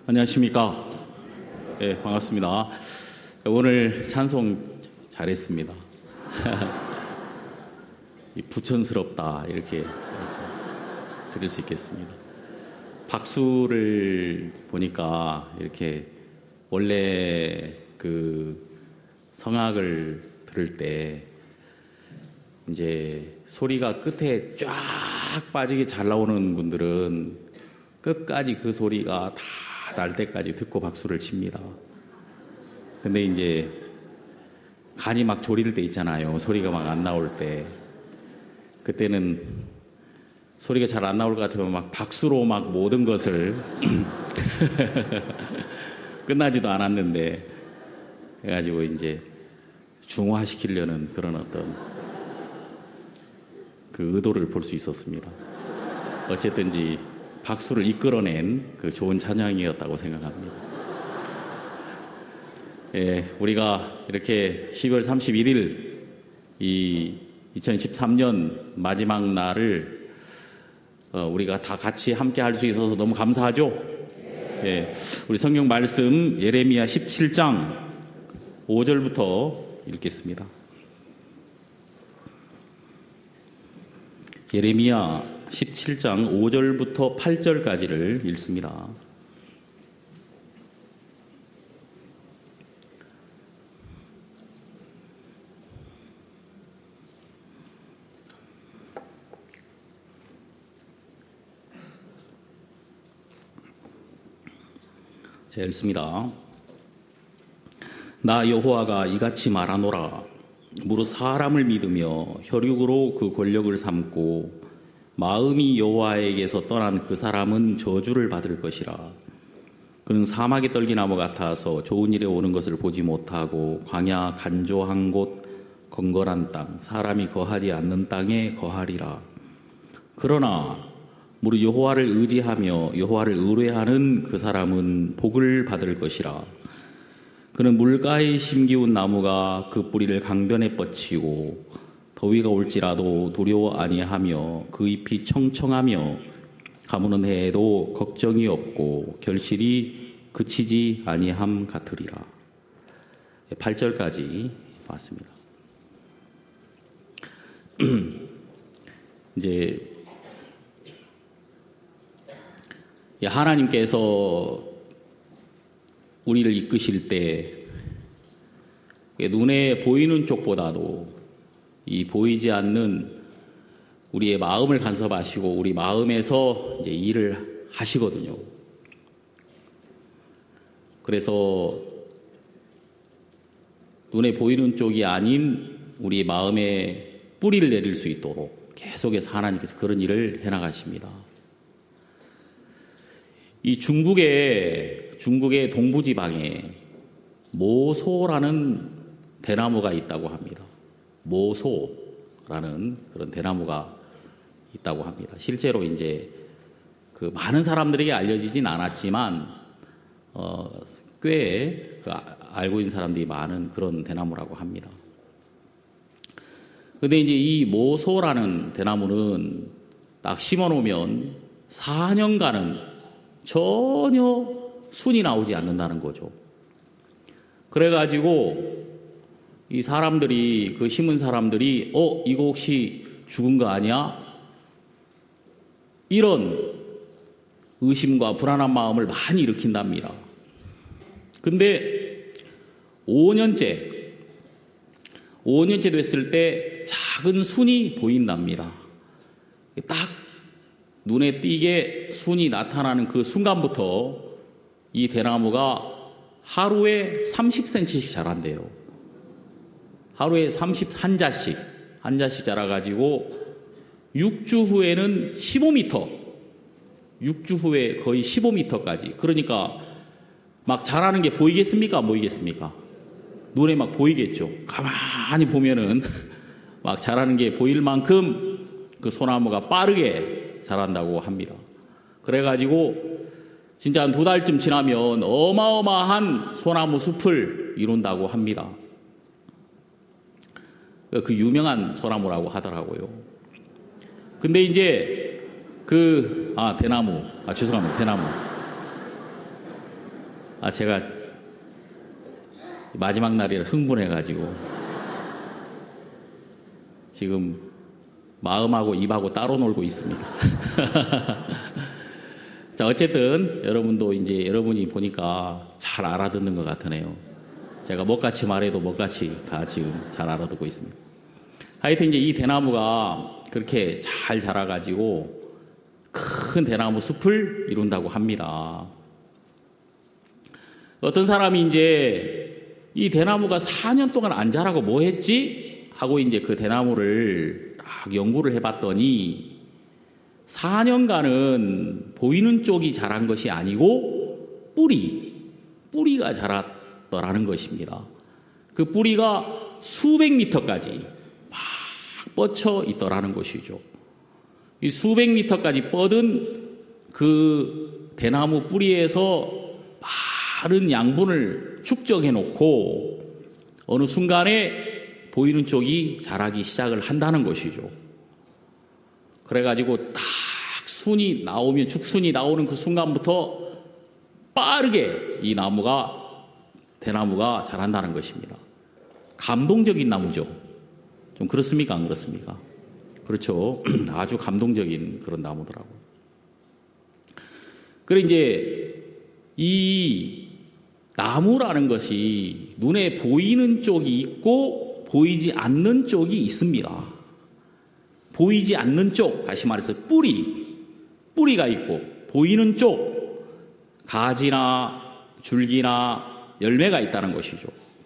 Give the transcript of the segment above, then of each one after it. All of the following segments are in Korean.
안녕하십니까. 네, 반갑습니다. 오늘 찬송 잘했습니다. 부천스럽다 이렇게 들을 수 있겠습니다. 박수를 보니까 이렇게 원래 그 성악을 들을 때 이제 소리가 끝에 쫙 빠지게 잘 나오는 분들은 끝까지 그 소리가 다 날 때까지 듣고 박수를 칩니다. 근데 이제 간이 막 졸일 때 있잖아요. 소리가 막 안 나올 때. 그때는 소리가 잘 안 나올 것 같으면 막 박수로 막 모든 것을 끝나지도 않았는데 해가지고 이제 중화시키려는 그런 어떤 그 의도를 볼 수 있었습니다. 어쨌든지 박수를 이끌어낸 그 좋은 찬양이었다고 생각합니다. 예, 우리가 이렇게 12월 31일 이 2013년 마지막 날을 우리가 다 같이 함께 할 수 있어서 너무 감사하죠? 예, 우리 성경 말씀 예레미야 17장 5절부터 읽겠습니다. 예레미야 17장 5절부터 8절까지를 읽습니다. 자, 읽습니다. 나 여호와가 이같이 말하노라. 무릇 사람을 믿으며 혈육으로 그 권력을 삼고 마음이 여호와에게서 떠난 그 사람은 저주를 받을 것이라. 그는 사막의 떨기나무 같아서 좋은 일에 오는 것을 보지 못하고 광야 간조한 곳 건건한 땅 사람이 거하지 않는 땅에 거하리라. 그러나 무릇 여호와를 의지하며 여호와를 의뢰하는 그 사람은 복을 받을 것이라. 그는 물가에 심기운 나무가 그 뿌리를 강변에 뻗치고 더위가 올지라도 두려워 아니하며 그 잎이 청청하며 가무는 해에도 걱정이 없고 결실이 그치지 아니함 같으리라. 8절까지 봤습니다. 이제 하나님께서 우리를 이끄실 때 눈에 보이는 쪽보다도 이 보이지 않는 우리의 마음을 간섭하시고 우리 마음에서 이제 일을 하시거든요. 그래서 눈에 보이는 쪽이 아닌 우리 마음에 뿌리를 내릴 수 있도록 계속해서 하나님께서 그런 일을 해나가십니다. 이 중국의 동부지방에 모소라는 대나무가 있다고 합니다. 모소라는 그런 대나무가 있다고 합니다. 실제로 이제 그 많은 사람들에게 알려지진 않았지만 꽤 알고 있는 사람들이 많은 그런 대나무라고 합니다. 근데 이제 이 모소라는 대나무는 딱 심어 놓으면 4년간은 전혀 순이 나오지 않는다는 거죠. 그래가지고 이 사람들이, 그 심은 사람들이, 이거 혹시 죽은 거 아니야? 이런 의심과 불안한 마음을 많이 일으킨답니다. 근데 5년째 됐을 때 작은 순이 보인답니다. 딱 눈에 띄게 순이 나타나는 그 순간부터 이 대나무가 하루에 30cm씩 자란대요. 하루에 한 자씩 자라가지고 6주 후에는 15m, 6주 후에 거의 15m까지. 그러니까 막 자라는 게 보이겠습니까? 안 보이겠습니까? 눈에 막 보이겠죠. 가만히 보면은 막 자라는 게 보일 만큼 그 소나무가 빠르게 자란다고 합니다. 그래가지고 진짜 한 2달쯤 지나면 어마어마한 소나무 숲을 이룬다고 합니다. 그 유명한 소나무라고 하더라고요. 근데 이제 대나무. 죄송합니다. 대나무. 제가 마지막 날이라 흥분해가지고 지금 마음하고 입하고 따로 놀고 있습니다. 자, 어쨌든 여러분도 이제 여러분이 보니까 잘 알아듣는 것 같으네요. 제가 먹같이 말해도 먹같이 다 지금 잘 알아듣고 있습니다. 하여튼 이제 이 대나무가 그렇게 잘 자라가지고 큰 대나무 숲을 이룬다고 합니다. 어떤 사람이 이제 이 대나무가 4년 동안 안 자라고 뭐 했지? 하고 이제 그 대나무를 딱 연구를 해봤더니 4년간은 보이는 쪽이 자란 것이 아니고 뿌리가 자랐더라는 것입니다. 그 뿌리가 수백 미터까지 막 뻗쳐 있더라는 것이죠. 이 수백 미터까지 뻗은 그 대나무 뿌리에서 많은 양분을 축적해 놓고 어느 순간에 보이는 쪽이 자라기 시작을 한다는 것이죠. 그래가지고 딱 순이 나오면 죽순이 나오는 그 순간부터 빠르게 이 대나무가 자란다는 것입니다. 감동적인 나무죠. 좀 그렇습니까? 안 그렇습니까? 그렇죠. 아주 감동적인 그런 나무더라고요. 그래 이제 이 나무라는 것이 눈에 보이는 쪽이 있고 보이지 않는 쪽이 있습니다. 보이지 않는 쪽, 다시 말해서 뿌리가 있고 보이는 쪽, 가지나 줄기나 열매가 있다는 것이죠.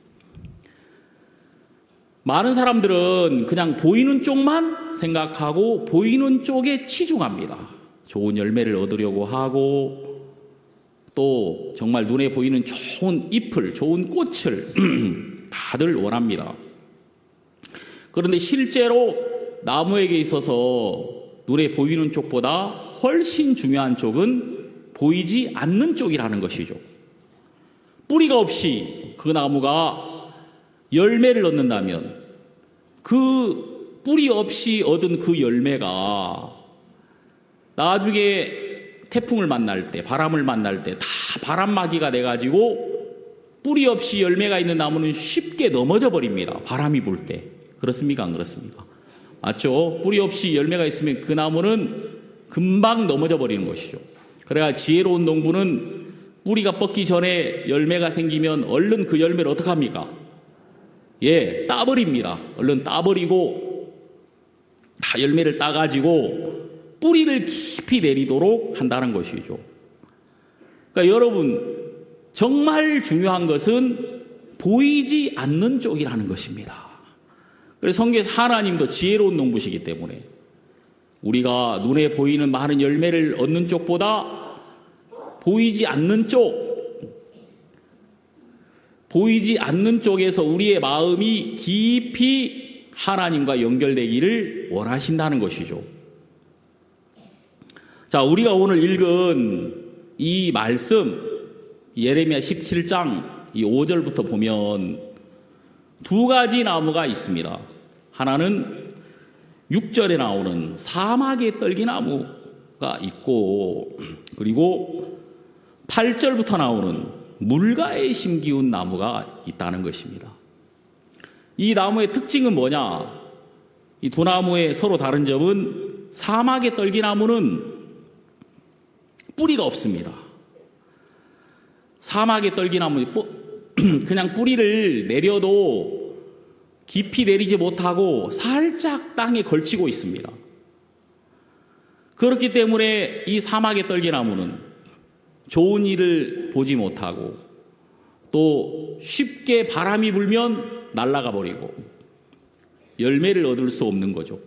많은 사람들은 그냥 보이는 쪽만 생각하고 보이는 쪽에 치중합니다. 좋은 열매를 얻으려고 하고 또 정말 눈에 보이는 좋은 잎을, 좋은 꽃을 다들 원합니다. 그런데 실제로 나무에게 있어서 눈에 보이는 쪽보다 훨씬 중요한 쪽은 보이지 않는 쪽이라는 것이죠. 뿌리가 없이 그 나무가 열매를 얻는다면 그 뿌리 없이 얻은 그 열매가 나중에 태풍을 만날 때, 바람을 만날 때 다 바람막이가 돼가지고 뿌리 없이 열매가 있는 나무는 쉽게 넘어져 버립니다. 바람이 불 때. 그렇습니까? 안 그렇습니까? 맞죠? 뿌리 없이 열매가 있으면 그 나무는 금방 넘어져 버리는 것이죠. 그래야 지혜로운 농부는 뿌리가 뻗기 전에 열매가 생기면 얼른 그 열매를 어떻게 합니까? 따버립니다. 얼른 따버리고 다 열매를 따가지고 뿌리를 깊이 내리도록 한다는 것이죠. 그러니까 여러분, 정말 중요한 것은 보이지 않는 쪽이라는 것입니다. 그래서 성경에서 하나님도 지혜로운 농부시기 때문에 우리가 눈에 보이는 많은 열매를 얻는 쪽보다 보이지 않는 쪽에서 우리의 마음이 깊이 하나님과 연결되기를 원하신다는 것이죠. 자, 우리가 오늘 읽은 이 말씀, 예레미야 17장 5절부터 보면 두 가지 나무가 있습니다. 하나는 6절에 나오는 사막의 떨기나무가 있고, 그리고 8절부터 나오는 물가에 심기운 나무가 있다는 것입니다. 이 나무의 특징은 뭐냐? 이 두 나무의 서로 다른 점은 사막의 떨기나무는 뿌리가 없습니다. 사막의 떨기나무, 그냥 뿌리를 내려도 깊이 내리지 못하고 살짝 땅에 걸치고 있습니다. 그렇기 때문에 이 사막의 떨기나무는 좋은 일을 보지 못하고 또 쉽게 바람이 불면 날아가 버리고 열매를 얻을 수 없는 거죠.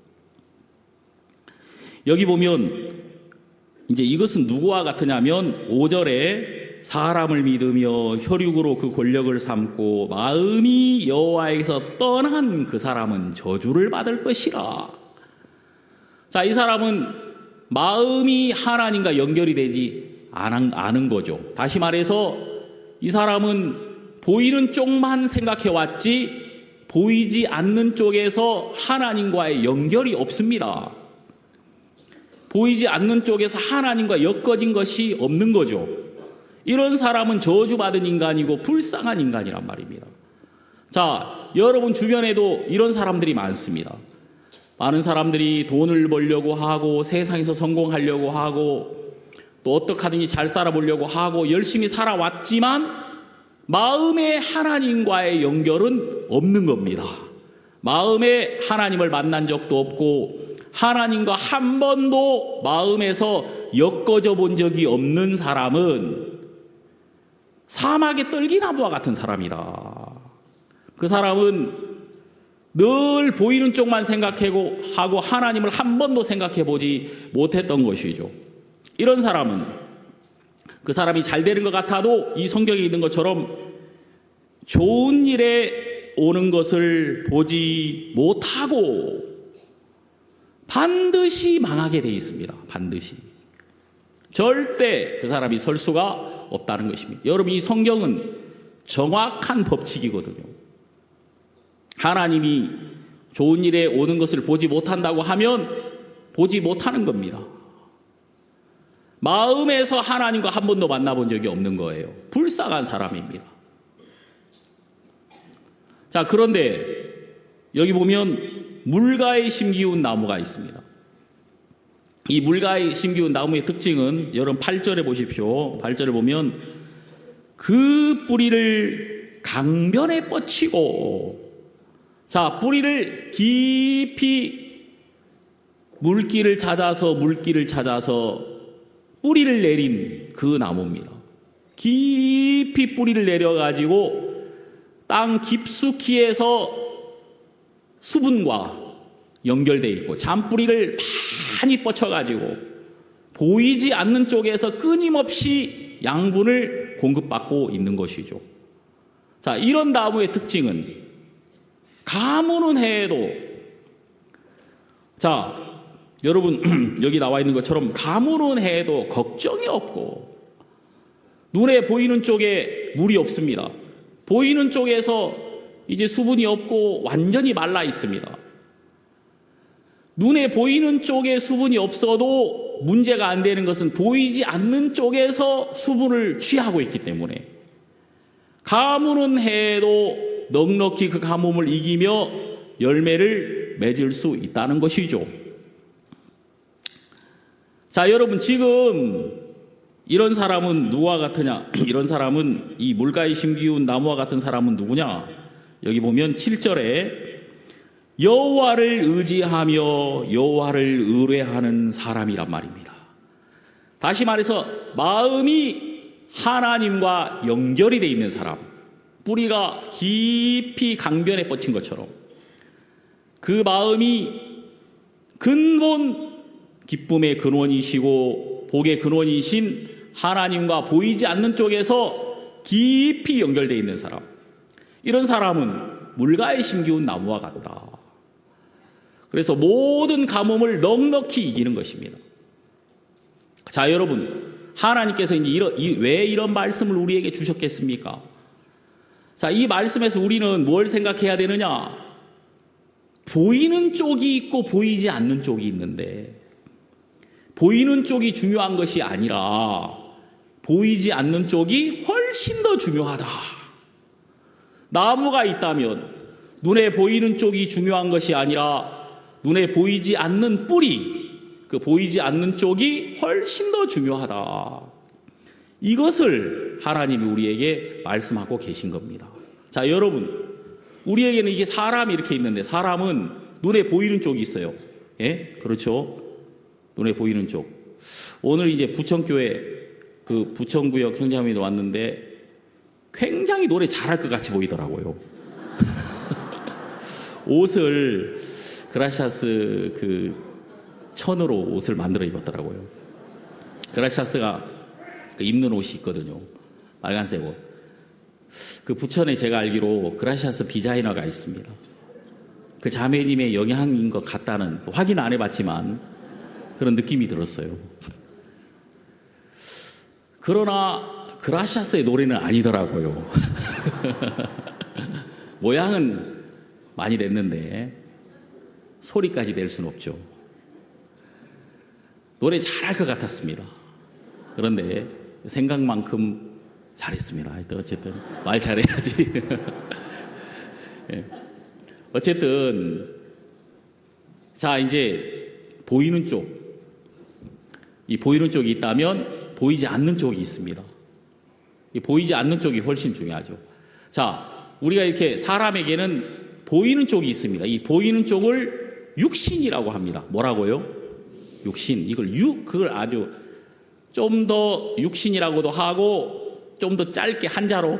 여기 보면 이제 이것은 누구와 같으냐면 5절에 사람을 믿으며 혈육으로 그 권력을 삼고 마음이 여호와에게서 떠난 그 사람은 저주를 받을 것이라. 자, 이 사람은 마음이 하나님과 연결이 되지 않은 거죠. 다시 말해서 이 사람은 보이는 쪽만 생각해 왔지 보이지 않는 쪽에서 하나님과의 연결이 없습니다. 보이지 않는 쪽에서 하나님과 엮어진 것이 없는 거죠. 이런 사람은 저주받은 인간이고 불쌍한 인간이란 말입니다. 자, 여러분 주변에도 이런 사람들이 많습니다. 많은 사람들이 돈을 벌려고 하고 세상에서 성공하려고 하고 또 어떻게 하든지 잘 살아보려고 하고 열심히 살아왔지만 마음에 하나님과의 연결은 없는 겁니다. 마음에 하나님을 만난 적도 없고 하나님과 한 번도 마음에서 엮어져 본 적이 없는 사람은 사막의 떨기나무와 같은 사람이다. 그 사람은 늘 보이는 쪽만 생각하고 하나님을 한 번도 생각해 보지 못했던 것이죠. 이런 사람은 그 사람이 잘 되는 것 같아도 이 성경에 있는 것처럼 좋은 일에 오는 것을 보지 못하고 반드시 망하게 돼 있습니다. 반드시. 절대 그 사람이 설 수가 없다는 것입니다. 여러분, 이 성경은 정확한 법칙이거든요. 하나님이 좋은 일에 오는 것을 보지 못한다고 하면 보지 못하는 겁니다. 마음에서 하나님과 한 번도 만나본 적이 없는 거예요. 불쌍한 사람입니다. 자, 그런데 여기 보면 물가에 심기운 나무가 있습니다. 이 물가에 심기운 나무의 특징은 여러분 8절에 보십시오. 8절을 보면 그 뿌리를 강변에 뻗치고, 자, 뿌리를 깊이 물길을 찾아서 뿌리를 내린 그 나무입니다. 깊이 뿌리를 내려가지고 땅 깊숙이에서 수분과 연결되어 있고 잔뿌리를 많이 뻗쳐가지고 보이지 않는 쪽에서 끊임없이 양분을 공급받고 있는 것이죠. 자, 이런 나무의 특징은 가무는 해도, 자, 여러분 여기 나와 있는 것처럼 가무는 해도 걱정이 없고 눈에 보이는 쪽에 물이 없습니다. 보이는 쪽에서 이제 수분이 없고 완전히 말라 있습니다. 눈에 보이는 쪽에 수분이 없어도 문제가 안 되는 것은 보이지 않는 쪽에서 수분을 취하고 있기 때문에 가무는 해도 넉넉히 그 가뭄을 이기며 열매를 맺을 수 있다는 것이죠. 자, 여러분, 지금 이런 사람은 누구와 같으냐? 이런 사람은, 이 물가에 심기운 나무와 같은 사람은 누구냐? 여기 보면 7절에 여호와를 의지하며 여호와를 의뢰하는 사람이란 말입니다. 다시 말해서 마음이 하나님과 연결이 되어 있는 사람, 뿌리가 깊이 강변에 뻗친 것처럼 그 마음이 근본 기쁨의 근원이시고 복의 근원이신 하나님과 보이지 않는 쪽에서 깊이 연결되어 있는 사람, 이런 사람은 물가에 심기운 나무와 같다. 그래서 모든 가뭄을 넉넉히 이기는 것입니다. 자, 여러분, 하나님께서 이제 왜 이런 말씀을 우리에게 주셨겠습니까? 자, 이 말씀에서 우리는 뭘 생각해야 되느냐? 보이는 쪽이 있고 보이지 않는 쪽이 있는데, 보이는 쪽이 중요한 것이 아니라 보이지 않는 쪽이 훨씬 더 중요하다. 나무가 있다면 눈에 보이는 쪽이 중요한 것이 아니라 눈에 보이지 않는 뿌리, 그 보이지 않는 쪽이 훨씬 더 중요하다. 이것을 하나님이 우리에게 말씀하고 계신 겁니다. 자, 여러분, 우리에게는 이게 사람이 이렇게 있는데, 사람은 눈에 보이는 쪽이 있어요. 예? 그렇죠? 눈에 보이는 쪽. 오늘 이제 부천교회 그 부천구역 형제자매도 왔는데 굉장히 노래 잘할 것 같이 보이더라고요. 옷을 그라시아스 그 천으로 옷을 만들어 입었더라고요. 그라시아스가 그 입는 옷이 있거든요. 빨간색 옷. 그 부천에 제가 알기로 그라시아스 디자이너가 있습니다. 그 자매님의 영향인 것 같다는, 확인 안 해봤지만 그런 느낌이 들었어요. 그러나 그라시아스의 노래는 아니더라고요. 모양은 많이 냈는데 소리까지 낼 수는 없죠. 노래 잘할 것 같았습니다. 그런데 생각만큼 잘했습니다. 하여튼 어쨌든 말 잘해야지. 예. 어쨌든 자 이제 보이는 쪽, 이 보이는 쪽이 있다면 보이지 않는 쪽이 있습니다. 이 보이지 않는 쪽이 훨씬 중요하죠. 자, 우리가 이렇게 사람에게는 보이는 쪽이 있습니다. 이 보이는 쪽을 육신이라고 합니다. 뭐라고요? 육신. 그걸 아주 좀 더 육신이라고도 하고 좀 더 짧게 한자로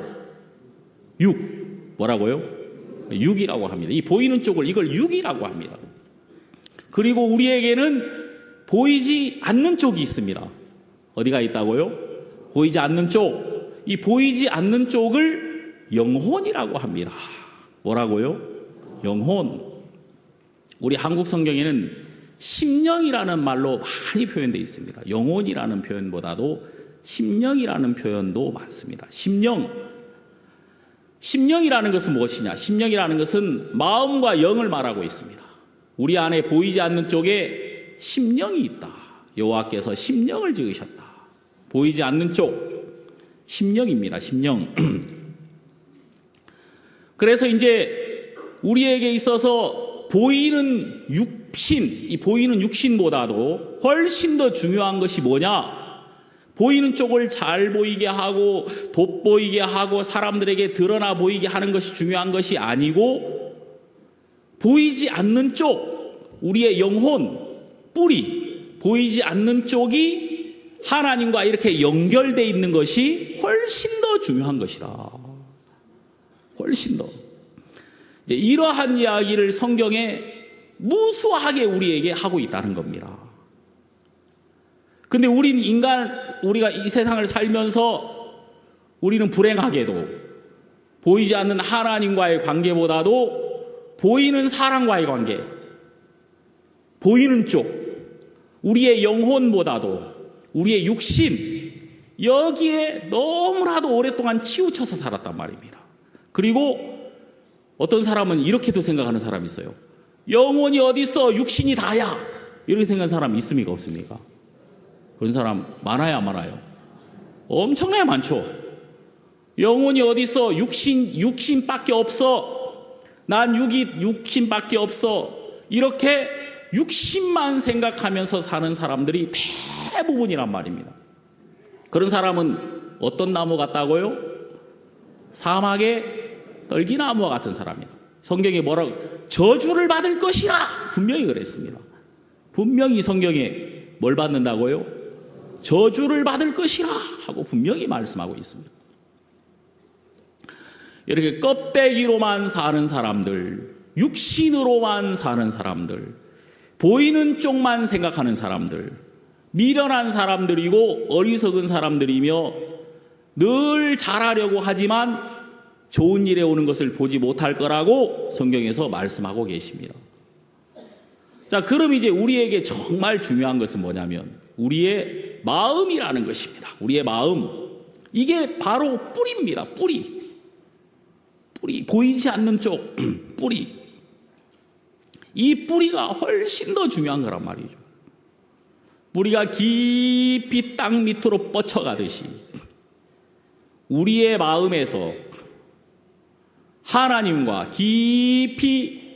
뭐라고요? 육이라고 합니다. 이 보이는 쪽을 이걸 육이라고 합니다. 그리고 우리에게는 보이지 않는 쪽이 있습니다. 어디가 있다고요? 보이지 않는 쪽. 이 보이지 않는 쪽을 영혼이라고 합니다. 뭐라고요? 영혼. 우리 한국 성경에는 심령이라는 말로 많이 표현되어 있습니다. 영혼이라는 표현보다도 심령이라는 표현도 많습니다. 심령이라는 것은 무엇이냐? 심령이라는 것은 마음과 영을 말하고 있습니다. 우리 안에 보이지 않는 쪽에 심령이 있다. 여호와께서 심령을 지으셨다. 보이지 않는 쪽 심령입니다. 심령. 그래서 이제 우리에게 있어서 보이는 육신, 이 보이는 육신보다도 훨씬 더 중요한 것이 뭐냐? 보이는 쪽을 잘 보이게 하고 돋보이게 하고 사람들에게 드러나 보이게 하는 것이 중요한 것이 아니고 보이지 않는 쪽, 우리의 영혼, 뿌리, 보이지 않는 쪽이 하나님과 이렇게 연결되어 있는 것이 훨씬 더 중요한 것이다. 훨씬 더. 이제 이러한 이야기를 성경에 무수하게 우리에게 하고 있다는 겁니다. 근데 우리가 이 세상을 살면서 우리는 불행하게도 보이지 않는 하나님과의 관계보다도 보이는 사람과의 관계, 보이는 쪽, 우리의 영혼보다도 우리의 육신, 여기에 너무나도 오랫동안 치우쳐서 살았단 말입니다. 그리고 어떤 사람은 이렇게도 생각하는 사람이 있어요. 영혼이 어디 있어? 육신이 다야. 이렇게 생각하는 사람이 있습니까? 없습니까? 그런 사람 많아야 안 많아요? 엄청나게 많죠. 영혼이 어디 있어? 육신밖에 없어. 난 육신밖에 없어. 이렇게 육신만 생각하면서 사는 사람들이 대부분이란 말입니다. 그런 사람은 어떤 나무 같다고요? 사막의 떨기나무와 같은 사람이다. 성경에 뭐라고? 저주를 받을 것이라 분명히 그랬습니다. 분명히 성경에 뭘 받는다고요? 저주를 받을 것이라 하고 분명히 말씀하고 있습니다. 이렇게 껍데기로만 사는 사람들, 육신으로만 사는 사람들, 보이는 쪽만 생각하는 사람들, 미련한 사람들이고 어리석은 사람들이며 늘 잘하려고 하지만 좋은 일에 오는 것을 보지 못할 거라고 성경에서 말씀하고 계십니다. 자, 그럼 이제 우리에게 정말 중요한 것은 뭐냐면 우리의 마음이라는 것입니다. 우리의 마음. 이게 바로 뿌리입니다. 뿌리. 보이지 않는 쪽, 뿌리. 이 뿌리가 훨씬 더 중요한 거란 말이죠. 뿌리가 깊이 땅 밑으로 뻗쳐가듯이 우리의 마음에서 하나님과 깊이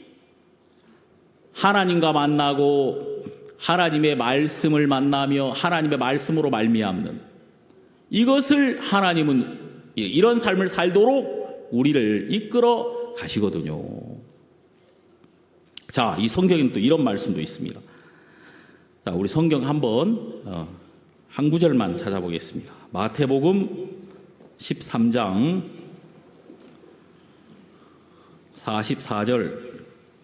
하나님과 만나고 하나님의 말씀을 만나며 하나님의 말씀으로 말미암는 이것을 하나님은 이런 삶을 살도록 우리를 이끌어 가시거든요. 자, 이 성경에는 또 이런 말씀도 있습니다. 자, 우리 성경 한번 한 구절만 찾아보겠습니다. 마태복음 13장 44절.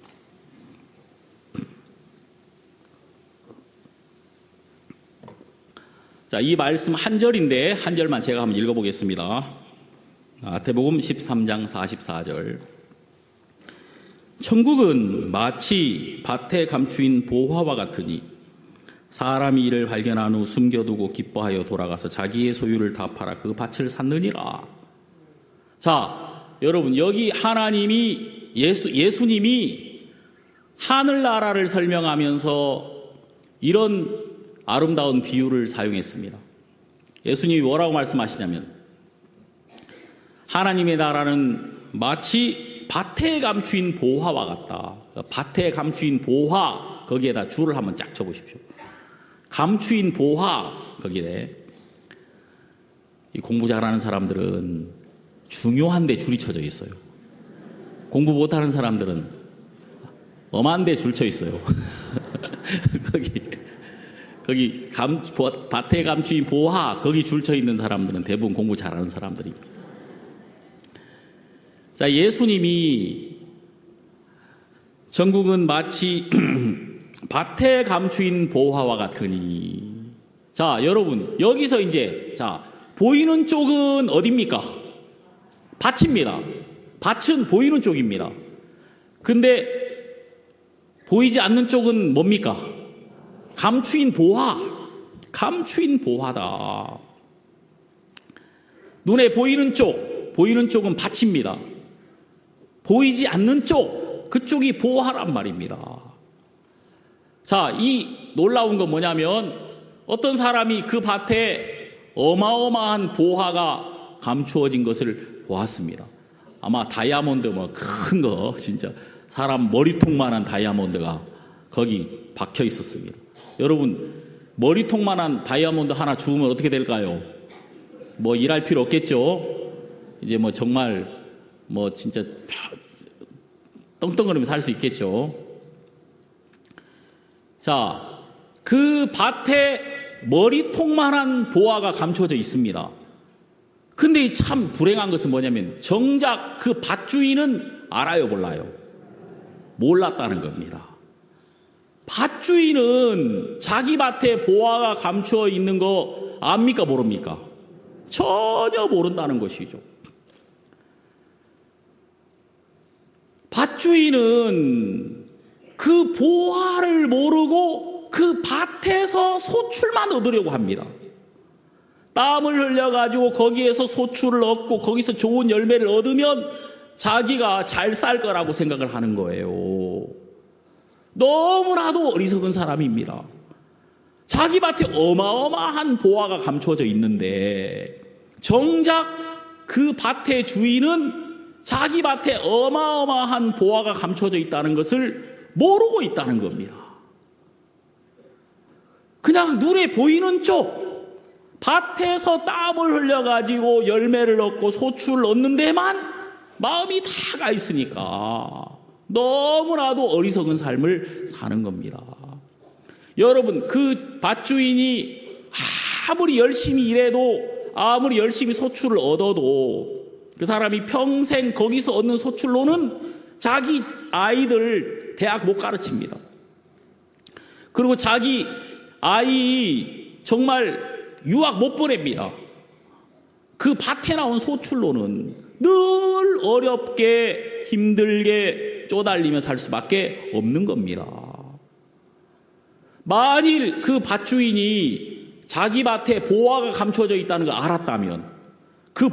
자, 이 말씀 한 절인데 한 절만 제가 한번 읽어보겠습니다. 마태복음 13장 44절. 천국은 마치 밭에 감추인 보화와 같으니 사람이 이를 발견한 후 숨겨두고 기뻐하여 돌아가서 자기의 소유를 다 팔아 그 밭을 샀느니라. 자, 여러분, 여기 하나님이 예수님이 하늘나라를 설명하면서 이런 아름다운 비유를 사용했습니다. 예수님이 뭐라고 말씀하시냐면 하나님의 나라는 마치 밭에 감추인 보화와 같다. 밭에 감추인 보화, 거기에다 줄을 한번 쫙 쳐보십시오. 감추인 보화, 거기에. 이 공부 잘하는 사람들은 중요한 데 줄이 쳐져 있어요. 공부 못하는 사람들은 엄한 데 줄 쳐 있어요. 거기 밭에 감추인 보화, 거기 줄 쳐 있는 사람들은 대부분 공부 잘하는 사람들입니다. 자, 예수님이 전국은 마치 밭에 감추인 보화와 같으니. 자, 여러분, 여기서 이제, 자, 보이는 쪽은 어디입니까? 밭입니다. 밭은 보이는 쪽입니다. 근데 보이지 않는 쪽은 뭡니까? 감추인 보화. 감추인 보화다. 눈에 보이는 쪽은 밭입니다. 보이지 않는 쪽, 그쪽이 보화란 말입니다. 자, 이 놀라운 건 뭐냐면 어떤 사람이 그 밭에 어마어마한 보화가 감추어진 것을 보았습니다. 아마 다이아몬드 뭐 큰 거, 진짜 사람 머리통만한 다이아몬드가 거기 박혀 있었습니다. 여러분, 머리통만한 다이아몬드 하나 주우면 어떻게 될까요? 뭐 일할 필요 없겠죠? 이제 뭐 정말 뭐 진짜 떵떵거리면서 살 수 있겠죠? 자, 그 밭에 머리통만한 보화가 감춰져 있습니다. 근데 참 불행한 것은 뭐냐면 정작 그 밭주인은 알아요, 몰라요? 몰랐다는 겁니다. 밭주인은 자기 밭에 보화가 감추어 있는 거 압니까, 모릅니까? 전혀 모른다는 것이죠. 밭주인은 그 보화를 모르고 그 밭에서 소출만 얻으려고 합니다. 땀을 흘려가지고 거기에서 소출을 얻고 거기서 좋은 열매를 얻으면 자기가 잘 살 거라고 생각을 하는 거예요. 너무나도 어리석은 사람입니다. 자기 밭에 어마어마한 보화가 감춰져 있는데 정작 그 밭의 주인은 자기 밭에 어마어마한 보화가 감춰져 있다는 것을 모르고 있다는 겁니다. 그냥 눈에 보이는 쪽, 밭에서 땀을 흘려가지고 열매를 얻고 소출을 얻는 데만 마음이 다 가 있으니까 너무나도 어리석은 삶을 사는 겁니다. 여러분, 그 밭주인이 아무리 열심히 일해도, 아무리 열심히 소출을 얻어도 그 사람이 평생 거기서 얻는 소출로는 자기 아이들 대학 못 가르칩니다. 그리고 자기 아이 정말 유학 못 보냅니다. 그 밭에 나온 소출로는 늘 어렵게 힘들게 쪼달리며 살 수밖에 없는 겁니다. 만일 그 밭주인이 자기 밭에 보화가 감춰져 있다는 걸 알았다면 그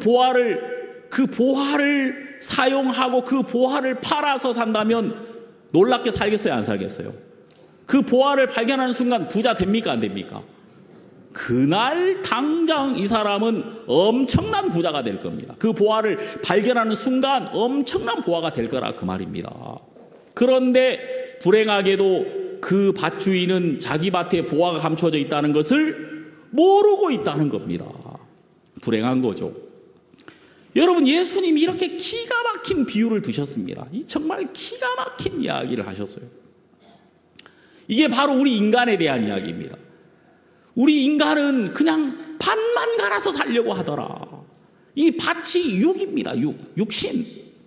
보화를 사용하고 그 보화를 팔아서 산다면 놀랍게 살겠어요, 안 살겠어요? 그 보화를 발견하는 순간 부자 됩니까, 안 됩니까? 그날 당장 이 사람은 엄청난 부자가 될 겁니다. 그 보화를 발견하는 순간 엄청난 보화가 될 거라 그 말입니다. 그런데 불행하게도 그 밭주인은 자기 밭에 보화가 감춰져 있다는 것을 모르고 있다는 겁니다. 불행한 거죠. 여러분, 예수님이 이렇게 기가 막힌 비유를 드셨습니다. 정말 기가 막힌 이야기를 하셨어요. 이게 바로 우리 인간에 대한 이야기입니다. 우리 인간은 그냥 밭만 갈아서 살려고 하더라. 이 밭이 육입니다. 육신.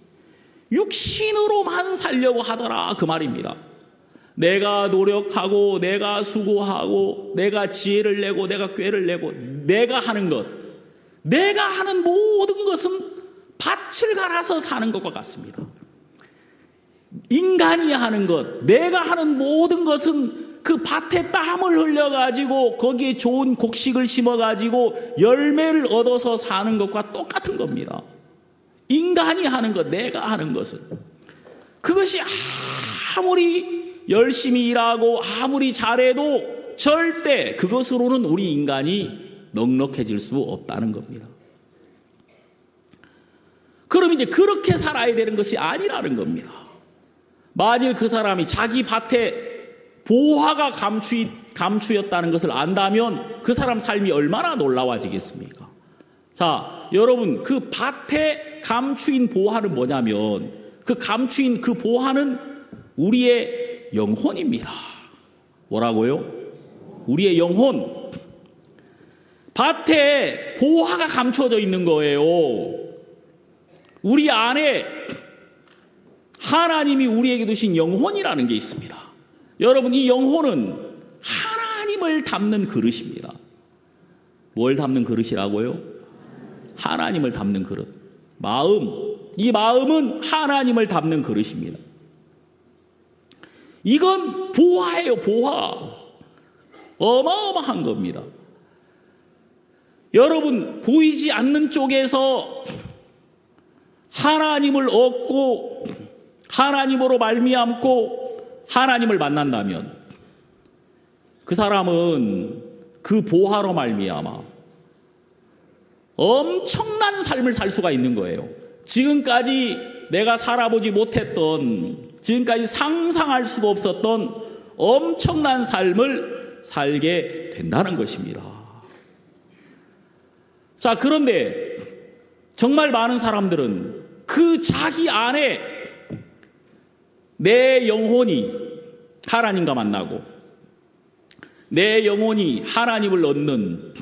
육신으로만 살려고 하더라. 그 말입니다. 내가 노력하고 내가 수고하고 내가 지혜를 내고 내가 꾀를 내고 내가 하는 것, 내가 하는 모든 것은 밭을 갈아서 사는 것과 같습니다. 인간이 하는 것, 내가 하는 모든 것은 그 밭에 땀을 흘려가지고 거기에 좋은 곡식을 심어가지고 열매를 얻어서 사는 것과 똑같은 겁니다. 인간이 하는 것, 내가 하는 것은 그것이 아무리 열심히 일하고 아무리 잘해도 절대 그것으로는 우리 인간이 넉넉해질 수 없다는 겁니다. 그럼 이제 그렇게 살아야 되는 것이 아니라는 겁니다. 만일 그 사람이 자기 밭에 보화가 감추였다는 것을 안다면 그 사람 삶이 얼마나 놀라워지겠습니까? 자, 여러분, 그 밭에 감추인 보화는 뭐냐면 그 감추인 그 보화는 우리의 영혼입니다. 뭐라고요? 우리의 영혼. 밭에 보화가 감춰져 있는 거예요. 우리 안에 하나님이 우리에게 두신 영혼이라는 게 있습니다. 여러분, 이 영혼은 하나님을 담는 그릇입니다. 뭘 담는 그릇이라고요? 하나님을 담는 그릇. 마음. 이 마음은 하나님을 담는 그릇입니다. 이건 보화예요, 보화. 어마어마한 겁니다. 여러분, 보이지 않는 쪽에서 하나님을 얻고 하나님으로 말미암고 하나님을 만난다면 그 사람은 그 보화로 말미암아 엄청난 삶을 살 수가 있는 거예요. 지금까지 내가 살아보지 못했던, 지금까지 상상할 수도 없었던 엄청난 삶을 살게 된다는 것입니다. 자, 그런데 정말 많은 사람들은 그 자기 안에 내 영혼이 하나님과 만나고 내 영혼이 하나님을 얻는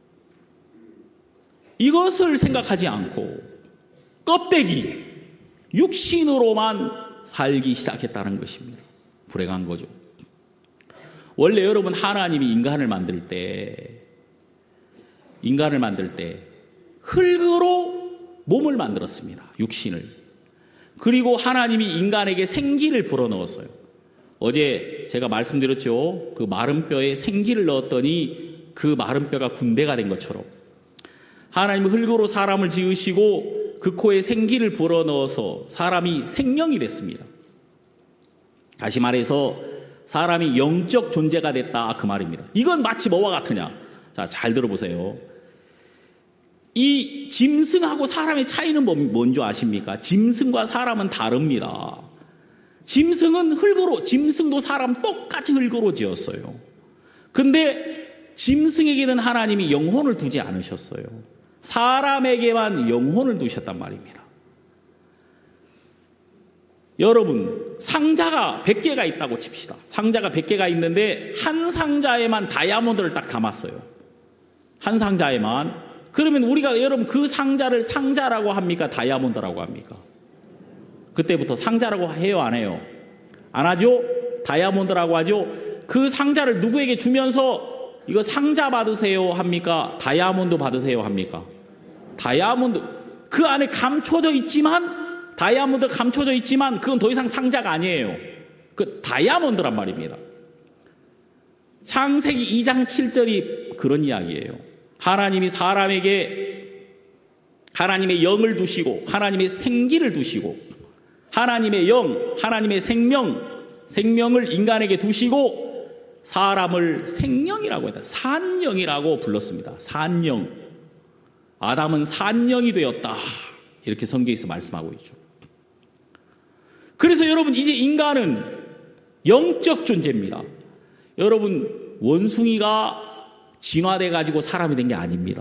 이것을 생각하지 않고 껍데기, 육신으로만 살기 시작했다는 것입니다. 불행한 거죠. 원래 여러분, 하나님이 인간을 만들 때 흙으로 몸을 만들었습니다. 육신을. 그리고 하나님이 인간에게 생기를 불어넣었어요. 어제 제가 말씀드렸죠. 그 마른 뼈에 생기를 넣었더니 그 마른 뼈가 군대가 된 것처럼 하나님은 흙으로 사람을 지으시고 그 코에 생기를 불어넣어서 사람이 생명이 됐습니다. 다시 말해서 사람이 영적 존재가 됐다, 그 말입니다. 이건 마치 뭐와 같으냐? 자, 잘 들어보세요. 이 짐승하고 사람의 차이는 뭔지 아십니까? 짐승과 사람은 다릅니다. 짐승은 흙으로, 짐승도 사람 똑같이 흙으로 지었어요. 근데 짐승에게는 하나님이 영혼을 두지 않으셨어요. 사람에게만 영혼을 두셨단 말입니다. 여러분, 상자가 100개가 있다고 칩시다. 상자가 100개가 있는데 한 상자에만 다이아몬드를 딱 담았어요. 한 상자에만. 그러면 우리가 여러분 그 상자를 상자라고 합니까? 다이아몬드라고 합니까? 그때부터 상자라고 해요, 안 해요? 안 하죠? 다이아몬드라고 하죠? 그 상자를 누구에게 주면서 이거 상자 받으세요 합니까? 다이아몬드 받으세요 합니까? 다이아몬드. 그 안에 감춰져 있지만, 다이아몬드 감춰져 있지만 그건 더 이상 상자가 아니에요. 그 다이아몬드란 말입니다. 창세기 2장 7절이 그런 이야기예요. 하나님이 사람에게 하나님의 영을 두시고 하나님의 생기를 두시고 하나님의 영, 하나님의 생명을 인간에게 두시고 사람을 생명이라고 했다. 산영이라고 불렀습니다. 산영. 아담은 산영이 되었다. 이렇게 성경에서 말씀하고 있죠. 그래서 여러분, 이제 인간은 영적 존재입니다. 여러분, 원숭이가 진화돼가지고 사람이 된 게 아닙니다.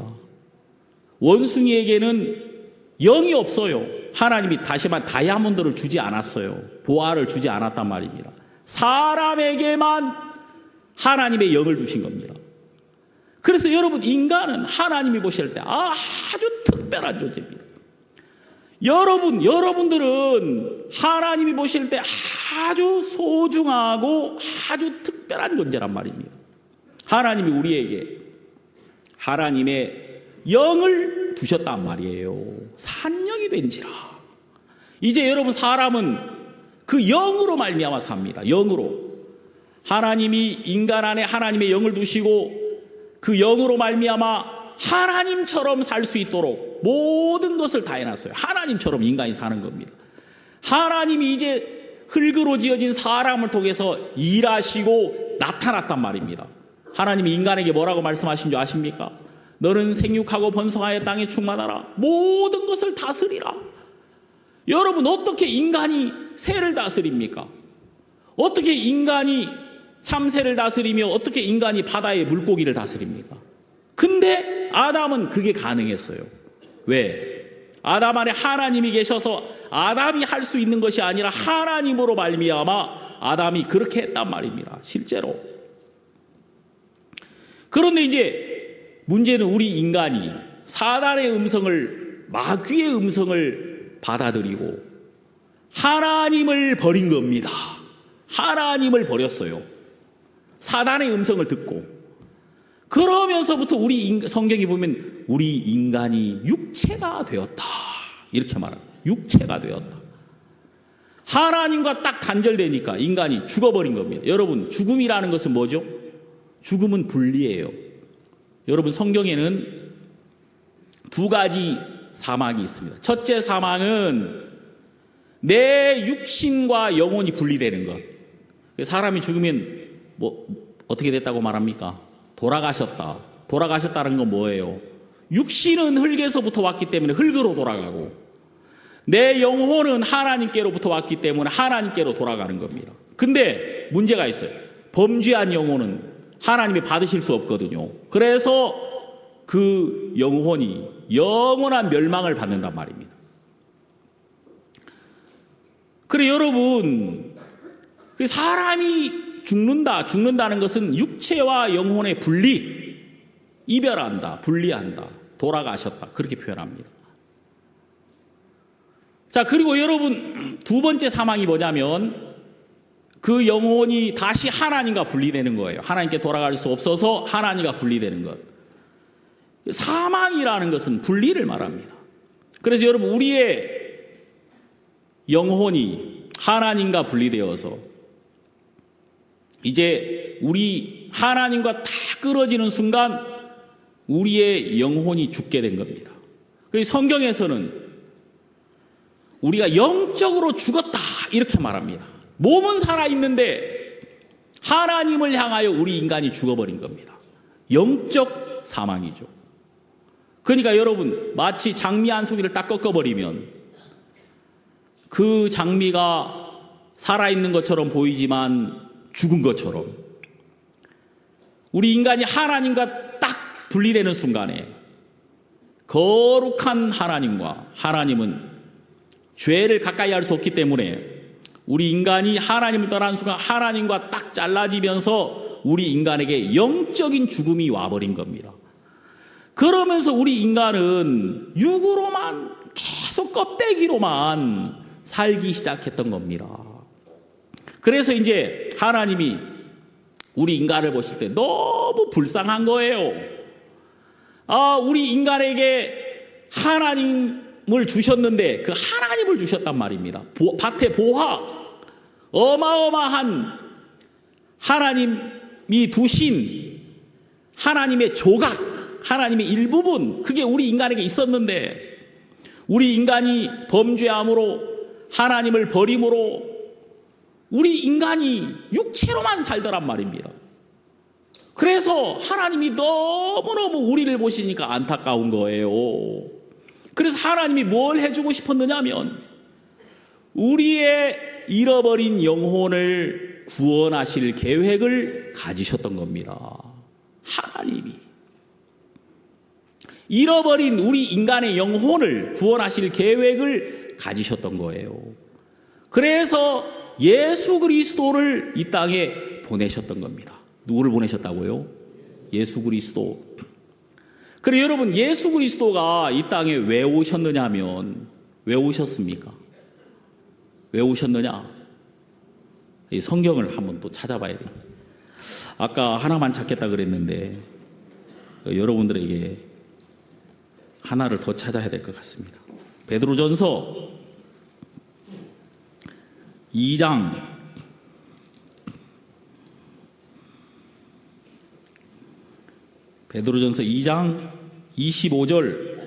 원숭이에게는 영이 없어요. 하나님이 다시만 다이아몬드를 주지 않았어요. 보화를 주지 않았단 말입니다. 사람에게만 하나님의 영을 주신 겁니다. 그래서 여러분, 인간은 하나님이 보실 때 아주 특별한 존재입니다. 여러분들은 하나님이 보실 때 아주 소중하고 아주 특별한 존재란 말입니다. 하나님이 우리에게 하나님의 영을 두셨단 말이에요. 산영이 된지라. 이제 여러분, 사람은 그 영으로 말미암아 삽니다. 영으로. 하나님이 인간 안에 하나님의 영을 두시고 그 영으로 말미암아 하나님처럼 살 수 있도록 모든 것을 다 해놨어요. 하나님처럼 인간이 사는 겁니다. 하나님이 이제 흙으로 지어진 사람을 통해서 일하시고 나타났단 말입니다. 하나님이 인간에게 뭐라고 말씀하신 줄 아십니까? 너는 생육하고 번성하여 땅에 충만하라. 모든 것을 다스리라. 여러분, 어떻게 인간이 새를 다스립니까? 어떻게 인간이 참새를 다스리며 어떻게 인간이 바다의 물고기를 다스립니까? 근데 아담은 그게 가능했어요. 왜? 아담 안에 하나님이 계셔서 아담이 할 수 있는 것이 아니라 하나님으로 말미암아 아담이 그렇게 했단 말입니다. 실제로. 그런데 이제 문제는 우리 인간이 사단의 음성을, 마귀의 음성을 받아들이고 하나님을 버린 겁니다. 하나님을 버렸어요. 사단의 음성을 듣고. 그러면서부터 성경이 보면 우리 인간이 육체가 되었다. 이렇게 말합니다. 육체가 되었다. 하나님과 딱 단절되니까 인간이 죽어버린 겁니다. 여러분, 죽음이라는 것은 뭐죠? 죽음은 분리예요. 여러분, 성경에는 두 가지 사망이 있습니다. 첫째 사망은 내 육신과 영혼이 분리되는 것. 사람이 죽으면 어떻게 됐다고 말합니까? 돌아가셨다. 돌아가셨다는 건 뭐예요? 육신은 흙에서부터 왔기 때문에 흙으로 돌아가고 내 영혼은 하나님께로부터 왔기 때문에 하나님께로 돌아가는 겁니다. 근데 문제가 있어요. 범죄한 영혼은 하나님이 받으실 수 없거든요. 그래서 그 영혼이 영원한 멸망을 받는단 말입니다. 그래, 여러분, 사람이 죽는다는 것은 육체와 영혼의 분리, 이별한다, 분리한다, 돌아가셨다, 그렇게 표현합니다. 자, 그리고 여러분, 두 번째 사망이 뭐냐면 그 영혼이 다시 하나님과 분리되는 거예요. 하나님께 돌아갈 수 없어서 하나님과 분리되는 것. 사망이라는 것은 분리를 말합니다. 그래서 여러분, 우리의 영혼이 하나님과 분리되어서 이제 우리 하나님과 다 끊어지는 순간 우리의 영혼이 죽게 된 겁니다. 그래서 성경에서는 우리가 영적으로 죽었다 이렇게 말합니다. 몸은 살아있는데 하나님을 향하여 우리 인간이 죽어버린 겁니다. 영적 사망이죠. 그러니까 여러분, 마치 장미 한 송이를 딱 꺾어버리면 그 장미가 살아있는 것처럼 보이지만 죽은 것처럼 우리 인간이 하나님과 딱 분리되는 순간에 거룩한 하나님은 죄를 가까이 할 수 없기 때문에 우리 인간이 하나님을 떠나는 순간 하나님과 딱 잘라지면서 우리 인간에게 영적인 죽음이 와버린 겁니다. 그러면서 우리 인간은 육으로만 계속 껍데기로만 살기 시작했던 겁니다. 그래서 이제 하나님이 우리 인간을 보실 때 너무 불쌍한 거예요. 우리 인간에게 하나님을 주셨는데 그 하나님을 주셨단 말입니다. 밭의 보화, 어마어마한 하나님이 두신 하나님의 조각, 하나님의 일부분, 그게 우리 인간에게 있었는데 우리 인간이 범죄함으로 하나님을 버림으로 우리 인간이 육체로만 살더란 말입니다. 그래서 하나님이 너무너무 우리를 보시니까 안타까운 거예요. 그래서 하나님이 뭘 해주고 싶었느냐면 우리의 잃어버린 영혼을 구원하실 계획을 가지셨던 겁니다. 하나님이 잃어버린 우리 인간의 영혼을 구원하실 계획을 가지셨던 거예요. 그래서 예수 그리스도를 이 땅에 보내셨던 겁니다. 누구를 보내셨다고요? 예수 그리스도. 그래, 여러분, 예수 그리스도가 이 땅에 왜 오셨느냐 하면 왜 오셨습니까? 왜 오셨느냐? 이 성경을 한번 또 찾아봐야 돼요. 아까 하나만 찾겠다 그랬는데 여러분들에게 하나를 더 찾아야 될 것 같습니다. 베드로전서 2장 25절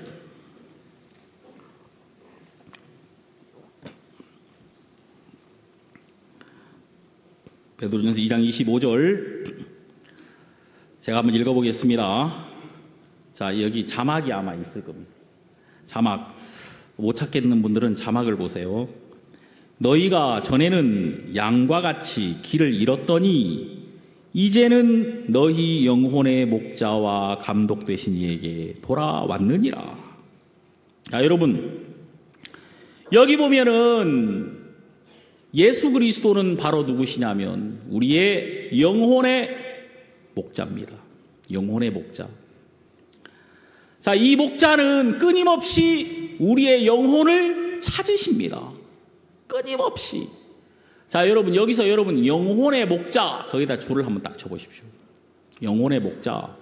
베드로전서 2장 25절 제가 한번 읽어보겠습니다. 자, 여기 자막이 아마 있을 겁니다. 자막 못 찾겠는 분들은 자막을 보세요. 너희가 전에는 양과 같이 길을 잃었더니 이제는 너희 영혼의 목자와 감독 되신 이에게 돌아왔느니라. 자, 여러분, 여기 보면은 예수 그리스도는 바로 누구시냐면 우리의 영혼의 목자입니다. 영혼의 목자. 자, 이 목자는 끊임없이 우리의 영혼을 찾으십니다. 끊임없이. 자, 여러분, 여기서 여러분, 영혼의 목자, 거기다 줄을 한번 딱 쳐보십시오. 영혼의 목자.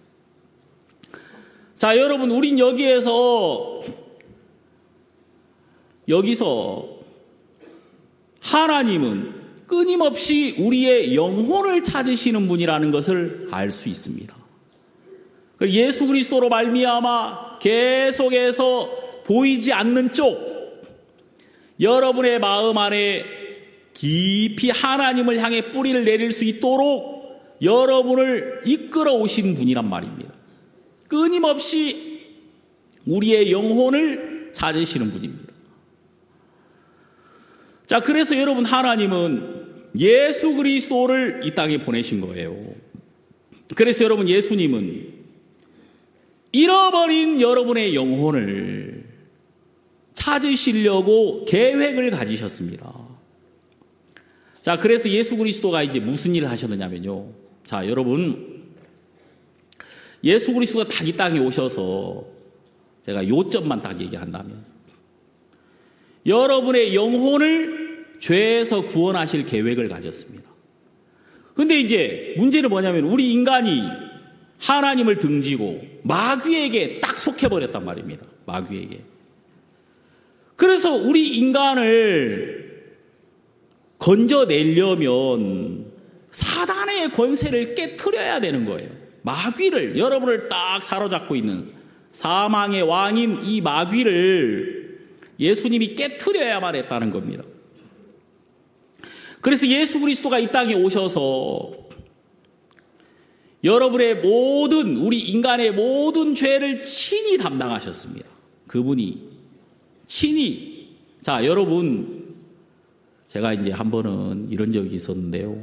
자, 여러분, 우린 여기서 하나님은 끊임없이 우리의 영혼을 찾으시는 분이라는 것을 알 수 있습니다. 예수 그리스도로 말미암아 계속해서 보이지 않는 쪽, 여러분의 마음 안에 깊이 하나님을 향해 뿌리를 내릴 수 있도록 여러분을 이끌어 오신 분이란 말입니다. 끊임없이 우리의 영혼을 찾으시는 분입니다. 자, 그래서 여러분, 하나님은 예수 그리스도를 이 땅에 보내신 거예요. 그래서 여러분, 예수님은 잃어버린 여러분의 영혼을 찾으시려고 계획을 가지셨습니다. 자, 그래서 예수 그리스도가 이제 무슨 일을 하셨느냐면요. 자, 여러분, 예수 그리스도가 딱 이 땅에 오셔서 제가 요점만 딱 얘기한다면 여러분의 영혼을 죄에서 구원하실 계획을 가졌습니다. 근데 이제 문제는 뭐냐면 우리 인간이 하나님을 등지고 마귀에게 딱 속해버렸단 말입니다. 마귀에게. 그래서 우리 인간을 건져내려면 사단의 권세를 깨트려야 되는 거예요. 마귀를, 여러분을 딱 사로잡고 있는 사망의 왕인 이 마귀를 예수님이 깨트려야만 했다는 겁니다. 그래서 예수 그리스도가 이 땅에 오셔서 여러분의 모든, 우리 인간의 모든 죄를 친히 담당하셨습니다. 그분이 친히. 자, 여러분, 제가 이제 한 번은 이런 적이 있었는데요.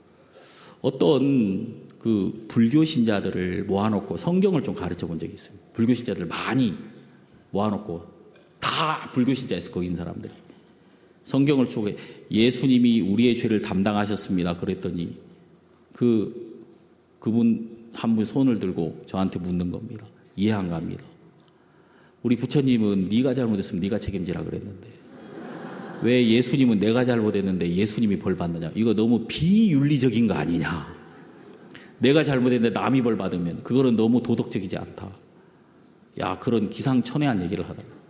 어떤 그 불교 신자들을 모아놓고 성경을 좀 가르쳐 본 적이 있어요. 불교 신자들 많이 모아놓고 다 불교 신자였어요. 거기 있는 사람들이. 성경을 주고 예수님이 우리의 죄를 담당하셨습니다. 그랬더니 그분 한 분 손을 들고 저한테 묻는 겁니다. 이해 안 갑니다. 우리 부처님은 네가 잘못했으면 네가 책임지라 그랬는데 왜 예수님은 내가 잘못했는데 예수님이 벌 받느냐. 이거 너무 비윤리적인 거 아니냐. 내가 잘못했는데 남이 벌 받으면 그거는 너무 도덕적이지 않다. 야, 그런 기상천외한 얘기를 하더라.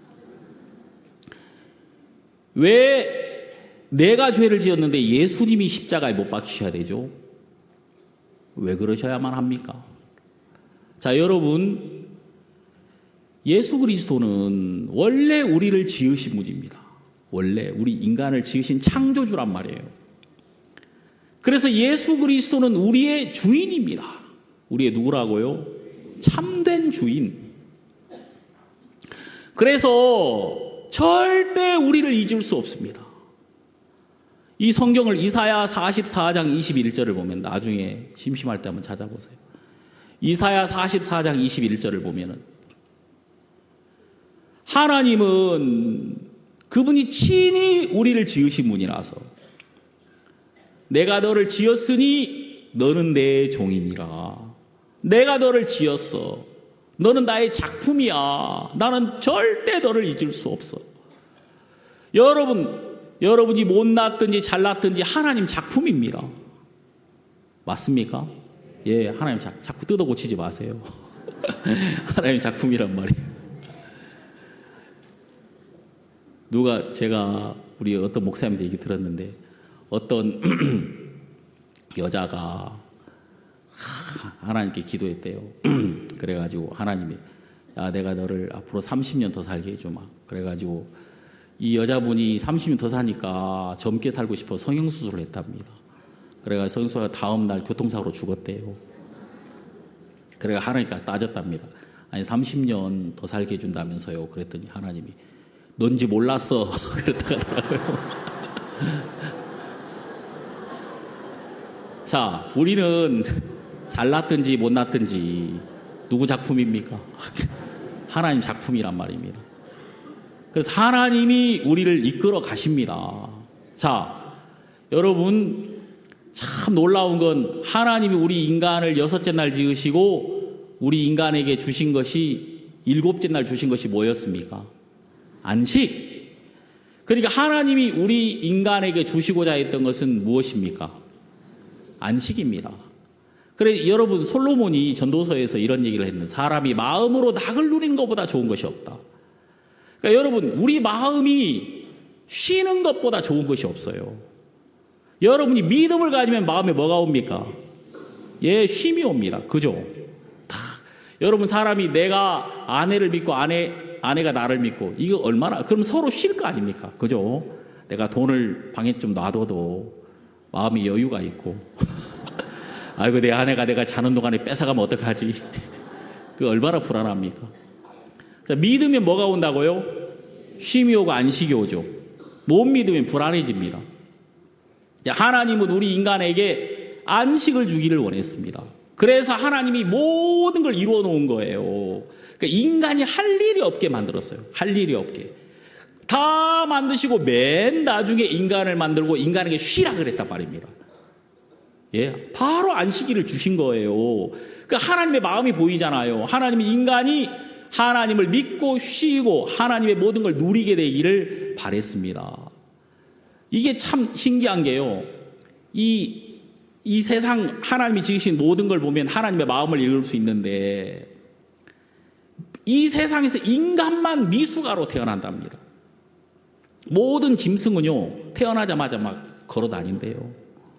왜 내가 죄를 지었는데 예수님이 십자가에 못 박히셔야 되죠? 왜 그러셔야만 합니까? 자, 여러분, 예수 그리스도는 원래 우리를 지으신 분입니다. 원래 우리 인간을 지으신 창조주란 말이에요. 그래서 예수 그리스도는 우리의 주인입니다. 우리의 누구라고요? 참된 주인. 그래서 절대 우리를 잊을 수 없습니다. 이 성경을 이사야 44장 21절을 보면 나중에 심심할 때 한번 찾아보세요. 이사야 44장 21절을 보면은 하나님은 그분이 친히 우리를 지으신 분이라서 내가 너를 지었으니 너는 내 종이니라. 내가 너를 지었어. 너는 나의 작품이야. 나는 절대 너를 잊을 수 없어. 여러분이 못났든지 잘났든지 하나님 작품입니다. 맞습니까? 예, 하나님 자꾸 뜯어 고치지 마세요. 하나님 작품이란 말이에요. 제가 우리 어떤 목사님한테 얘기 들었는데 어떤 여자가 하나님께 기도했대요. 그래가지고 하나님이 야, 내가 너를 앞으로 30년 더 살게 해주마. 그래가지고 이 여자분이 30년 더 사니까 젊게 살고 싶어 성형수술을 했답니다. 그래가지고 성형수술가 다음날 교통사고로 죽었대요. 그래가 하나님께 따졌답니다. 아니 30년 더 살게 해준다면서요. 그랬더니 하나님이 넌지 몰랐어. 그랬다더라고요. 자, 우리는 잘났든지 못났든지 누구 작품입니까? 하나님 작품이란 말입니다. 그래서 하나님이 우리를 이끌어 가십니다. 자, 여러분 참 놀라운 건 하나님이 우리 인간을 6째 날 지으시고 우리 인간에게 주신 것이 7째 날 주신 것이 뭐였습니까? 안식. 그러니까 하나님이 우리 인간에게 주시고자 했던 것은 무엇입니까? 안식입니다. 그래 여러분 솔로몬이 전도서에서 이런 얘기를 했는데 사람이 마음으로 낙을 누리는 것보다 좋은 것이 없다. 그러니까 여러분 우리 마음이 쉬는 것보다 좋은 것이 없어요. 여러분이 믿음을 가지면 마음에 뭐가 옵니까? 예, 쉼이 옵니다. 그죠? 여러분 사람이 내가 아내를 믿고 아내가 나를 믿고 이거 얼마나 그럼 서로 쉴 거 아닙니까? 그죠? 내가 돈을 방에 좀 놔둬도 마음이 여유가 있고 아이고 내 아내가 내가 자는 동안에 뺏어가면 어떡하지? 그 얼마나 불안합니까? 자, 믿으면 뭐가 온다고요? 쉼이 오고 안식이 오죠. 못 믿으면 불안해집니다. 하나님은 우리 인간에게 안식을 주기를 원했습니다. 그래서 하나님이 모든 걸 이루어 놓은 거예요. 그러니까 인간이 할 일이 없게 만들었어요. 할 일이 없게. 다 만드시고 맨 나중에 인간을 만들고 인간에게 쉬라 그랬단 말입니다. 예, 바로 안식일을 주신 거예요. 그러니까 하나님의 마음이 보이잖아요. 하나님이 인간이 하나님을 믿고 쉬고 하나님의 모든 걸 누리게 되기를 바랬습니다. 이게 참 신기한 게요. 이 세상 하나님이 지으신 모든 걸 보면 하나님의 마음을 읽을 수 있는데 이 세상에서 인간만 미숙아로 태어난답니다. 모든 짐승은요 태어나자마자 막 걸어 다닌대요.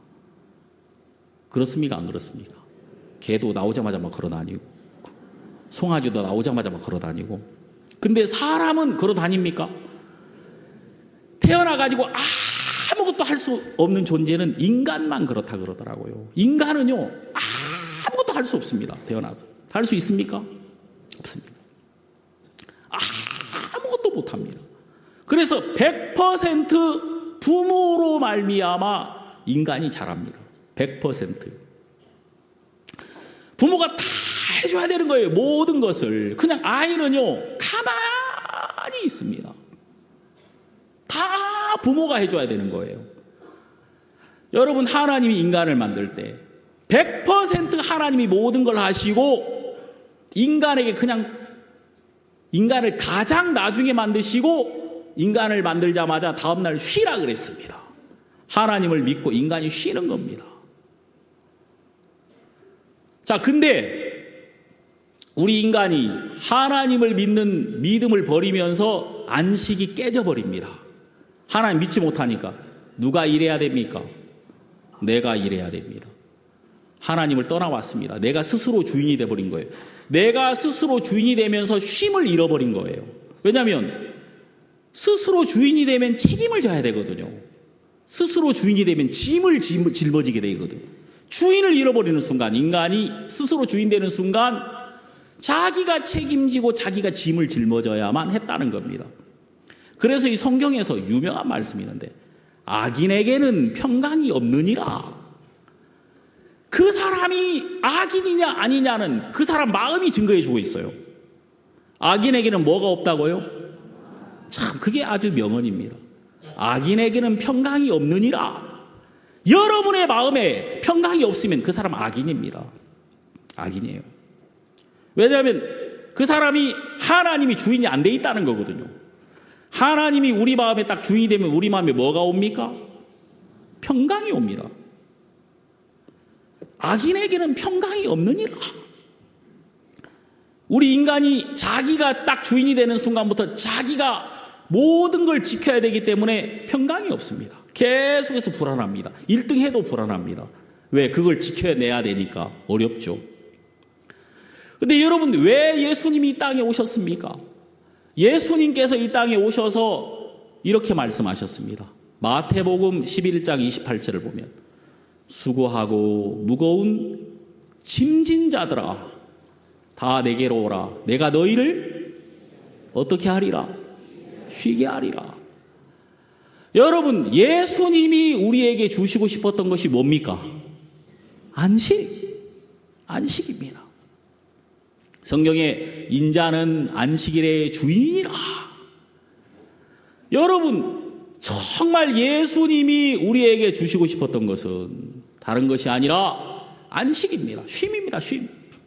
그렇습니까? 안 그렇습니까? 개도 나오자마자 막 걸어 다니고 송아지도 나오자마자 막 걸어 다니고 근데 사람은 걸어 다닙니까? 태어나가지고 아무것도 할 수 없는 존재는 인간만 그렇다 그러더라고요. 인간은요 아무것도 할 수 없습니다. 태어나서 할 수 있습니까? 없습니다. 아무것도 못합니다. 그래서 100% 부모로 말미암아 인간이 자랍니다. 100%. 부모가 다 해줘야 되는 거예요. 모든 것을. 그냥 아이는요 가만히 있습니다. 다 부모가 해줘야 되는 거예요. 여러분 하나님이 인간을 만들 때 100% 하나님이 모든 걸 하시고 인간에게 그냥 인간을 가장 나중에 만드시고 인간을 만들자마자 다음날 쉬라 그랬습니다. 하나님을 믿고 인간이 쉬는 겁니다. 자, 근데 우리 인간이 하나님을 믿는 믿음을 버리면서 안식이 깨져버립니다. 하나님 믿지 못하니까 누가 일해야 됩니까? 내가 일해야 됩니다. 하나님을 떠나왔습니다. 내가 스스로 주인이 돼버린 거예요. 내가 스스로 주인이 되면서 쉼을 잃어버린 거예요. 왜냐하면 스스로 주인이 되면 책임을 져야 되거든요. 스스로 주인이 되면 짐을 짊어지게 되거든요. 주인을 잃어버리는 순간, 인간이 스스로 주인 되는 순간 자기가 책임지고 자기가 짐을 짊어져야만 했다는 겁니다. 그래서 이 성경에서 유명한 말씀이 있는데 악인에게는 평강이 없느니라. 그 사람이 악인이냐 아니냐는 그 사람 마음이 증거해 주고 있어요. 악인에게는 뭐가 없다고요? 참 그게 아주 명언입니다. 악인에게는 평강이 없느니라. 여러분의 마음에 평강이 없으면 그 사람 악인입니다. 악인이에요. 왜냐하면 그 사람이 하나님이 주인이 안 돼 있다는 거거든요. 하나님이 우리 마음에 딱 주인이 되면 우리 마음에 뭐가 옵니까? 평강이 옵니다. 악인에게는 평강이 없느니라. 우리 인간이 자기가 딱 주인이 되는 순간부터 자기가 모든 걸 지켜야 되기 때문에 평강이 없습니다. 계속해서 불안합니다. 1등 해도 불안합니다. 왜? 그걸 지켜내야 되니까 어렵죠. 근데 여러분 왜 예수님이 이 땅에 오셨습니까? 예수님께서 이 땅에 오셔서 이렇게 말씀하셨습니다. 마태복음 11장 28절을 보면 수고하고 무거운 짐진 자들아 다 내게로 오라. 내가 너희를 어떻게 하리라? 쉬게 하리라. 여러분, 예수님이 우리에게 주시고 싶었던 것이 뭡니까? 안식입니다. 성경에 인자는 안식일의 주인이라. 여러분, 정말 예수님이 우리에게 주시고 싶었던 것은 다른 것이 아니라 안식입니다. 쉼입니다. 쉼.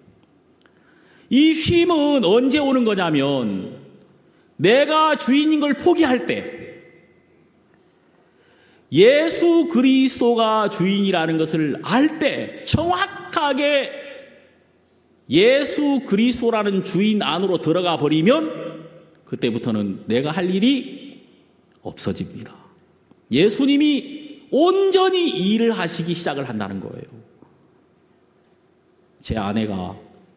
이 쉼은 언제 오는 거냐면 내가 주인인 걸 포기할 때, 예수 그리스도가 주인이라는 것을 알 때, 정확하게 예수 그리스도라는 주인 안으로 들어가 버리면 그때부터는 내가 할 일이 없어집니다. 예수님이 온전히 일을 하시기 시작을 한다는 거예요. 제 아내가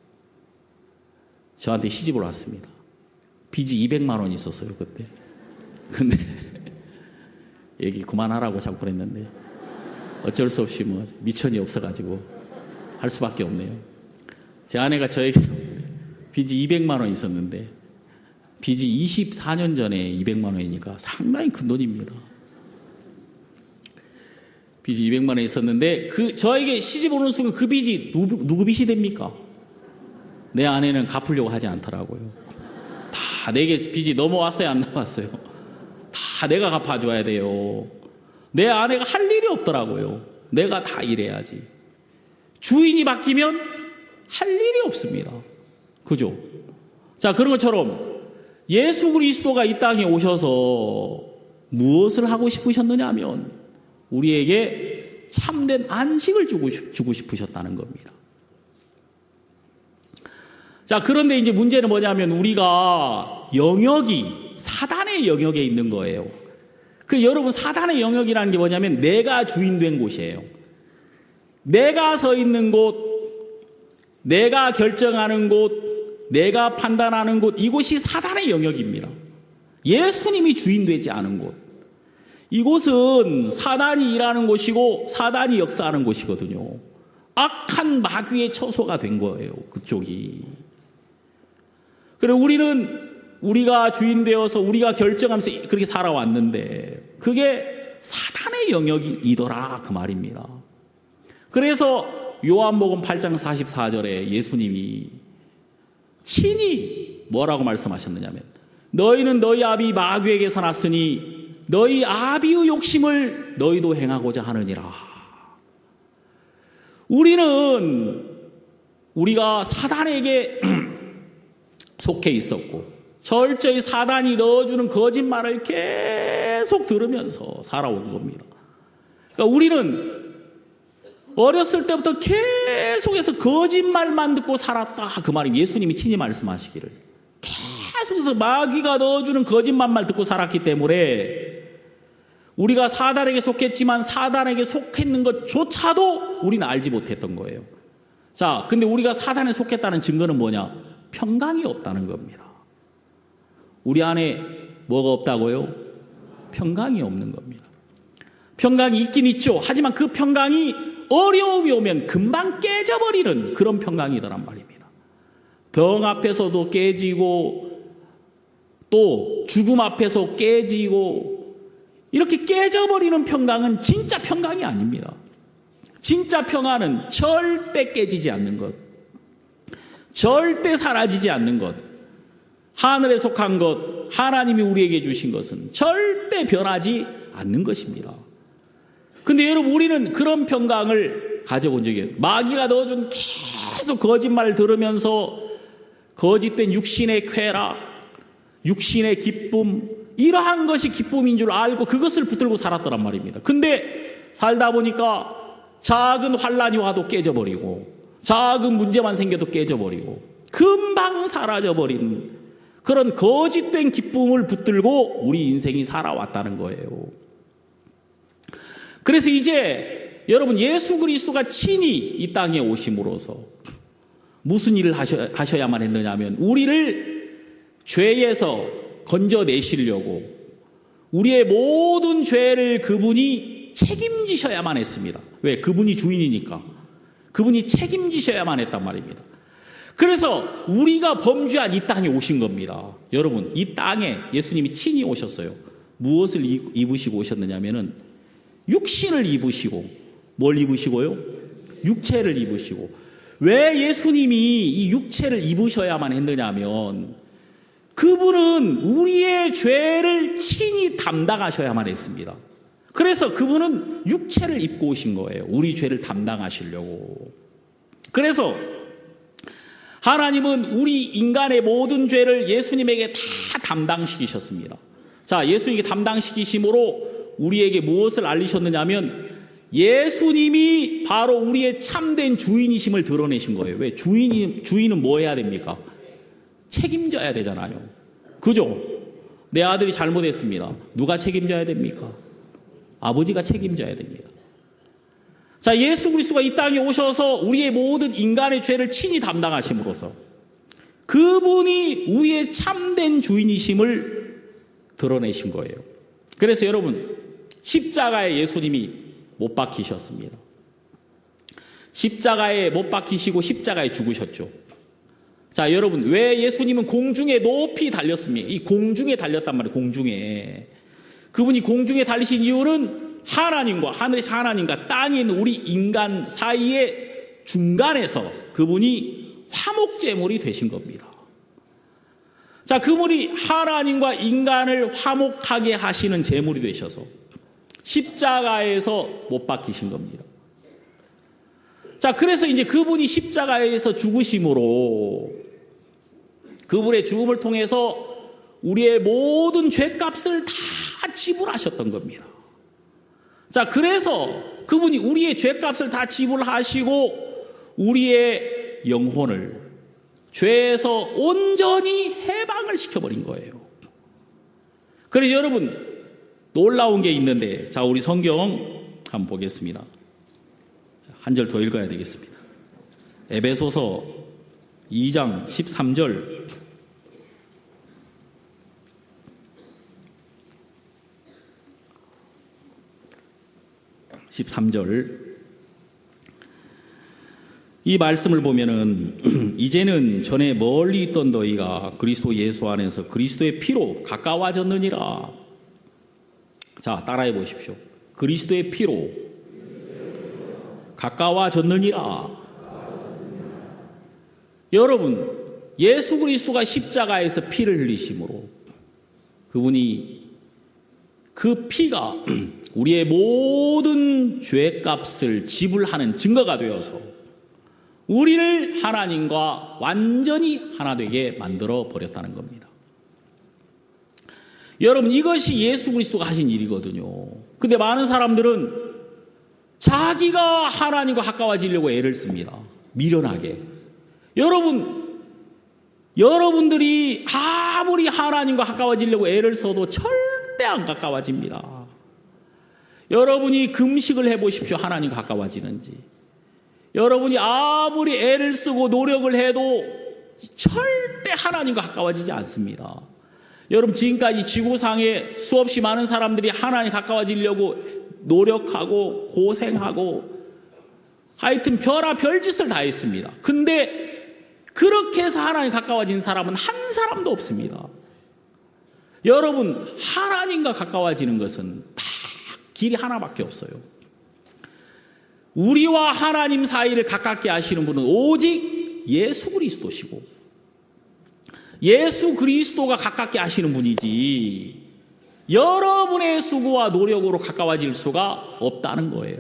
저한테 시집을 왔습니다. 빚이 200만 원이 있었어요, 그때. 근데 얘기 그만하라고 자꾸 그랬는데 어쩔 수 없이 뭐 미천이 없어가지고 할 수밖에 없네요. 제 아내가 저에게 빚이 200만 원 있었는데, 빚이 24년 전에 200만 원이니까 상당히 큰 돈입니다. 빚이 200만 원 있었는데 저에게 시집 오는 순간 그 빚이 누구 빚이 됩니까? 내 아내는 갚으려고 하지 않더라고요. 다 내게 빚이 넘어왔어요, 안 넘어왔어요? 다 내가 갚아줘야 돼요. 내 아내가 할 일이 없더라고요. 내가 다 일해야지. 주인이 바뀌면 할 일이 없습니다. 그죠? 자, 그런 것처럼 예수 그리스도가 이 땅에 오셔서 무엇을 하고 싶으셨느냐 하면 우리에게 참된 안식을 주고 싶으셨다는 겁니다. 자, 그런데 이제 문제는 뭐냐면 우리가 영역이 사단의 영역에 있는 거예요. 여러분, 사단의 영역이라는 게 뭐냐면 내가 주인 된 곳이에요. 내가 서 있는 곳, 내가 결정하는 곳, 내가 판단하는 곳, 이곳이 사단의 영역입니다. 예수님이 주인 되지 않은 곳. 이곳은 사단이 일하는 곳이고 사단이 역사하는 곳이거든요. 악한 마귀의 처소가 된 거예요, 그쪽이. 그리고 우리가 주인 되어서 우리가 결정하면서 그렇게 살아왔는데 그게 사단의 영역이더라, 그 말입니다. 그래서 요한복음 8장 44절에 예수님이 친히 뭐라고 말씀하셨느냐면 너희는 너희 아비 마귀에게서 났으니 너희 아비의 욕심을 너희도 행하고자 하느니라. 우리가 사단에게 속해 있었고 철저히 사단이 넣어주는 거짓말을 계속 들으면서 살아온 겁니다. 그러니까 우리는 어렸을 때부터 계속해서 거짓말만 듣고 살았다, 그 말이 예수님이 친히 말씀하시기를. 계속해서 마귀가 넣어주는 거짓말만 듣고 살았기 때문에 우리가 사단에게 속했지만 사단에게 속했는 것조차도 우리는 알지 못했던 거예요. 자, 근데 우리가 사단에 속했다는 증거는 뭐냐? 평강이 없다는 겁니다. 우리 안에 뭐가 없다고요? 평강이 없는 겁니다. 평강이 있긴 있죠. 하지만 그 평강이 어려움이 오면 금방 깨져버리는 그런 평강이더란 말입니다. 병 앞에서도 깨지고 또 죽음 앞에서 깨지고 이렇게 깨져버리는 평강은 진짜 평강이 아닙니다. 진짜 평안은 절대 깨지지 않는 것, 절대 사라지지 않는 것, 하늘에 속한 것, 하나님이 우리에게 주신 것은 절대 변하지 않는 것입니다. 근데 여러분, 우리는 그런 평강을 가져본 적이 없어요. 마귀가 넣어준 계속 거짓말을 들으면서 거짓된 육신의 쾌락, 육신의 기쁨, 이러한 것이 기쁨인 줄 알고 그것을 붙들고 살았더란 말입니다. 근데 살다 보니까 작은 환란이 와도 깨져버리고 작은 문제만 생겨도 깨져버리고 금방 사라져버린 그런 거짓된 기쁨을 붙들고 우리 인생이 살아왔다는 거예요. 그래서 이제 여러분, 예수 그리스도가 친히 이 땅에 오심으로써 무슨 일을 하셔야만 했느냐 하면 우리를 죄에서 건져내시려고 우리의 모든 죄를 그분이 책임지셔야만 했습니다. 왜? 그분이 주인이니까. 그분이 책임지셔야만 했단 말입니다. 그래서 우리가 범죄한 이 땅에 오신 겁니다. 여러분, 이 땅에 예수님이 친히 오셨어요. 무엇을 입으시고 오셨느냐면은 육신을 입으시고, 뭘 입으시고요? 육체를 입으시고. 왜 예수님이 이 육체를 입으셔야만 했느냐면 그분은 우리의 죄를 친히 담당하셔야만 했습니다. 그래서 그분은 육체를 입고 오신 거예요. 우리 죄를 담당하시려고. 그래서 하나님은 우리 인간의 모든 죄를 예수님에게 다 담당시키셨습니다. 자, 예수님에게 담당시키심으로 우리에게 무엇을 알리셨느냐면 예수님이 바로 우리의 참된 주인이심을 드러내신 거예요. 왜? 주인은 뭐 해야 됩니까? 책임져야 되잖아요. 그죠? 내 아들이 잘못했습니다. 누가 책임져야 됩니까? 아버지가 책임져야 됩니다. 자, 예수 그리스도가 이 땅에 오셔서 우리의 모든 인간의 죄를 친히 담당하심으로써 그분이 우리의 참된 주인이심을 드러내신 거예요. 그래서 여러분, 십자가에 예수님이 못 박히셨습니다. 십자가에 못 박히시고 십자가에 죽으셨죠. 자, 여러분, 왜 예수님은 공중에 높이 달렸습니까? 이 공중에 달렸단 말이에요. 공중에. 그분이 공중에 달리신 이유는 하나님과, 하늘에서 하나님과 땅에 있는 우리 인간 사이의 중간에서 그분이 화목제물이 되신 겁니다. 자, 그분이 하나님과 인간을 화목하게 하시는 제물이 되셔서 십자가에서 못 박히신 겁니다. 자, 그래서 이제 그분이 십자가에서 죽으심으로 그분의 죽음을 통해서 우리의 모든 죄값을 다 지불하셨던 겁니다. 자, 그래서 그분이 우리의 죄값을 다 지불하시고 우리의 영혼을 죄에서 온전히 해방을 시켜버린 거예요. 그래서 여러분, 놀라운 게 있는데, 자, 우리 성경 한번 보겠습니다. 한 절 더 읽어야 되겠습니다. 에베소서 2장 13절. 이 말씀을 보면은 이제는 전에 멀리 있던 너희가 그리스도 예수 안에서 그리스도의 피로 가까워졌느니라. 자, 따라해 보십시오. 그리스도의 피로 가까워졌느니라. 여러분, 예수 그리스도가 십자가에서 피를 흘리심으로 그분이 그 피가 우리의 모든 죄값을 지불하는 증거가 되어서 우리를 하나님과 완전히 하나 되게 만들어 버렸다는 겁니다. 여러분, 이것이 예수 그리스도가 하신 일이거든요. 근데 많은 사람들은 자기가 하나님과 가까워지려고 애를 씁니다. 미련하게. 여러분들이 아무리 하나님과 가까워지려고 애를 써도 절대 안 가까워집니다. 여러분이 금식을 해보십시오. 하나님과 가까워지는지. 여러분이 아무리 애를 쓰고 노력을 해도 절대 하나님과 가까워지지 않습니다. 여러분, 지금까지 지구상에 수없이 많은 사람들이 하나님 가까워지려고 노력하고 고생하고 하여튼 별짓을 다 했습니다. 근데 그렇게 해서 하나님 가까워진 사람은 한 사람도 없습니다. 여러분, 하나님과 가까워지는 것은 딱 길이 하나밖에 없어요. 우리와 하나님 사이를 가깝게 하시는 분은 오직 예수 그리스도시고 예수 그리스도가 가깝게 하시는 분이지 여러분의 수고와 노력으로 가까워질 수가 없다는 거예요.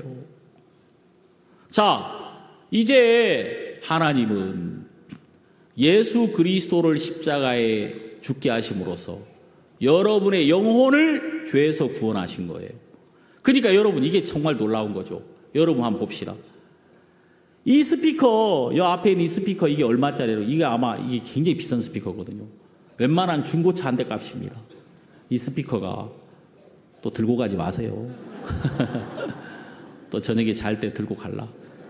자, 이제 하나님은 예수 그리스도를 십자가에 죽게 하심으로써 여러분의 영혼을 죄에서 구원하신 거예요. 그러니까 여러분, 이게 정말 놀라운 거죠. 여러분 한번 봅시다. 이 스피커, 이 앞에 있는 이 스피커, 이게 얼마짜리로? 이게 굉장히 비싼 스피커거든요. 웬만한 중고차 한 대 값입니다. 이 스피커가. 또 들고 가지 마세요. 또 저녁에 잘 때 들고 갈라.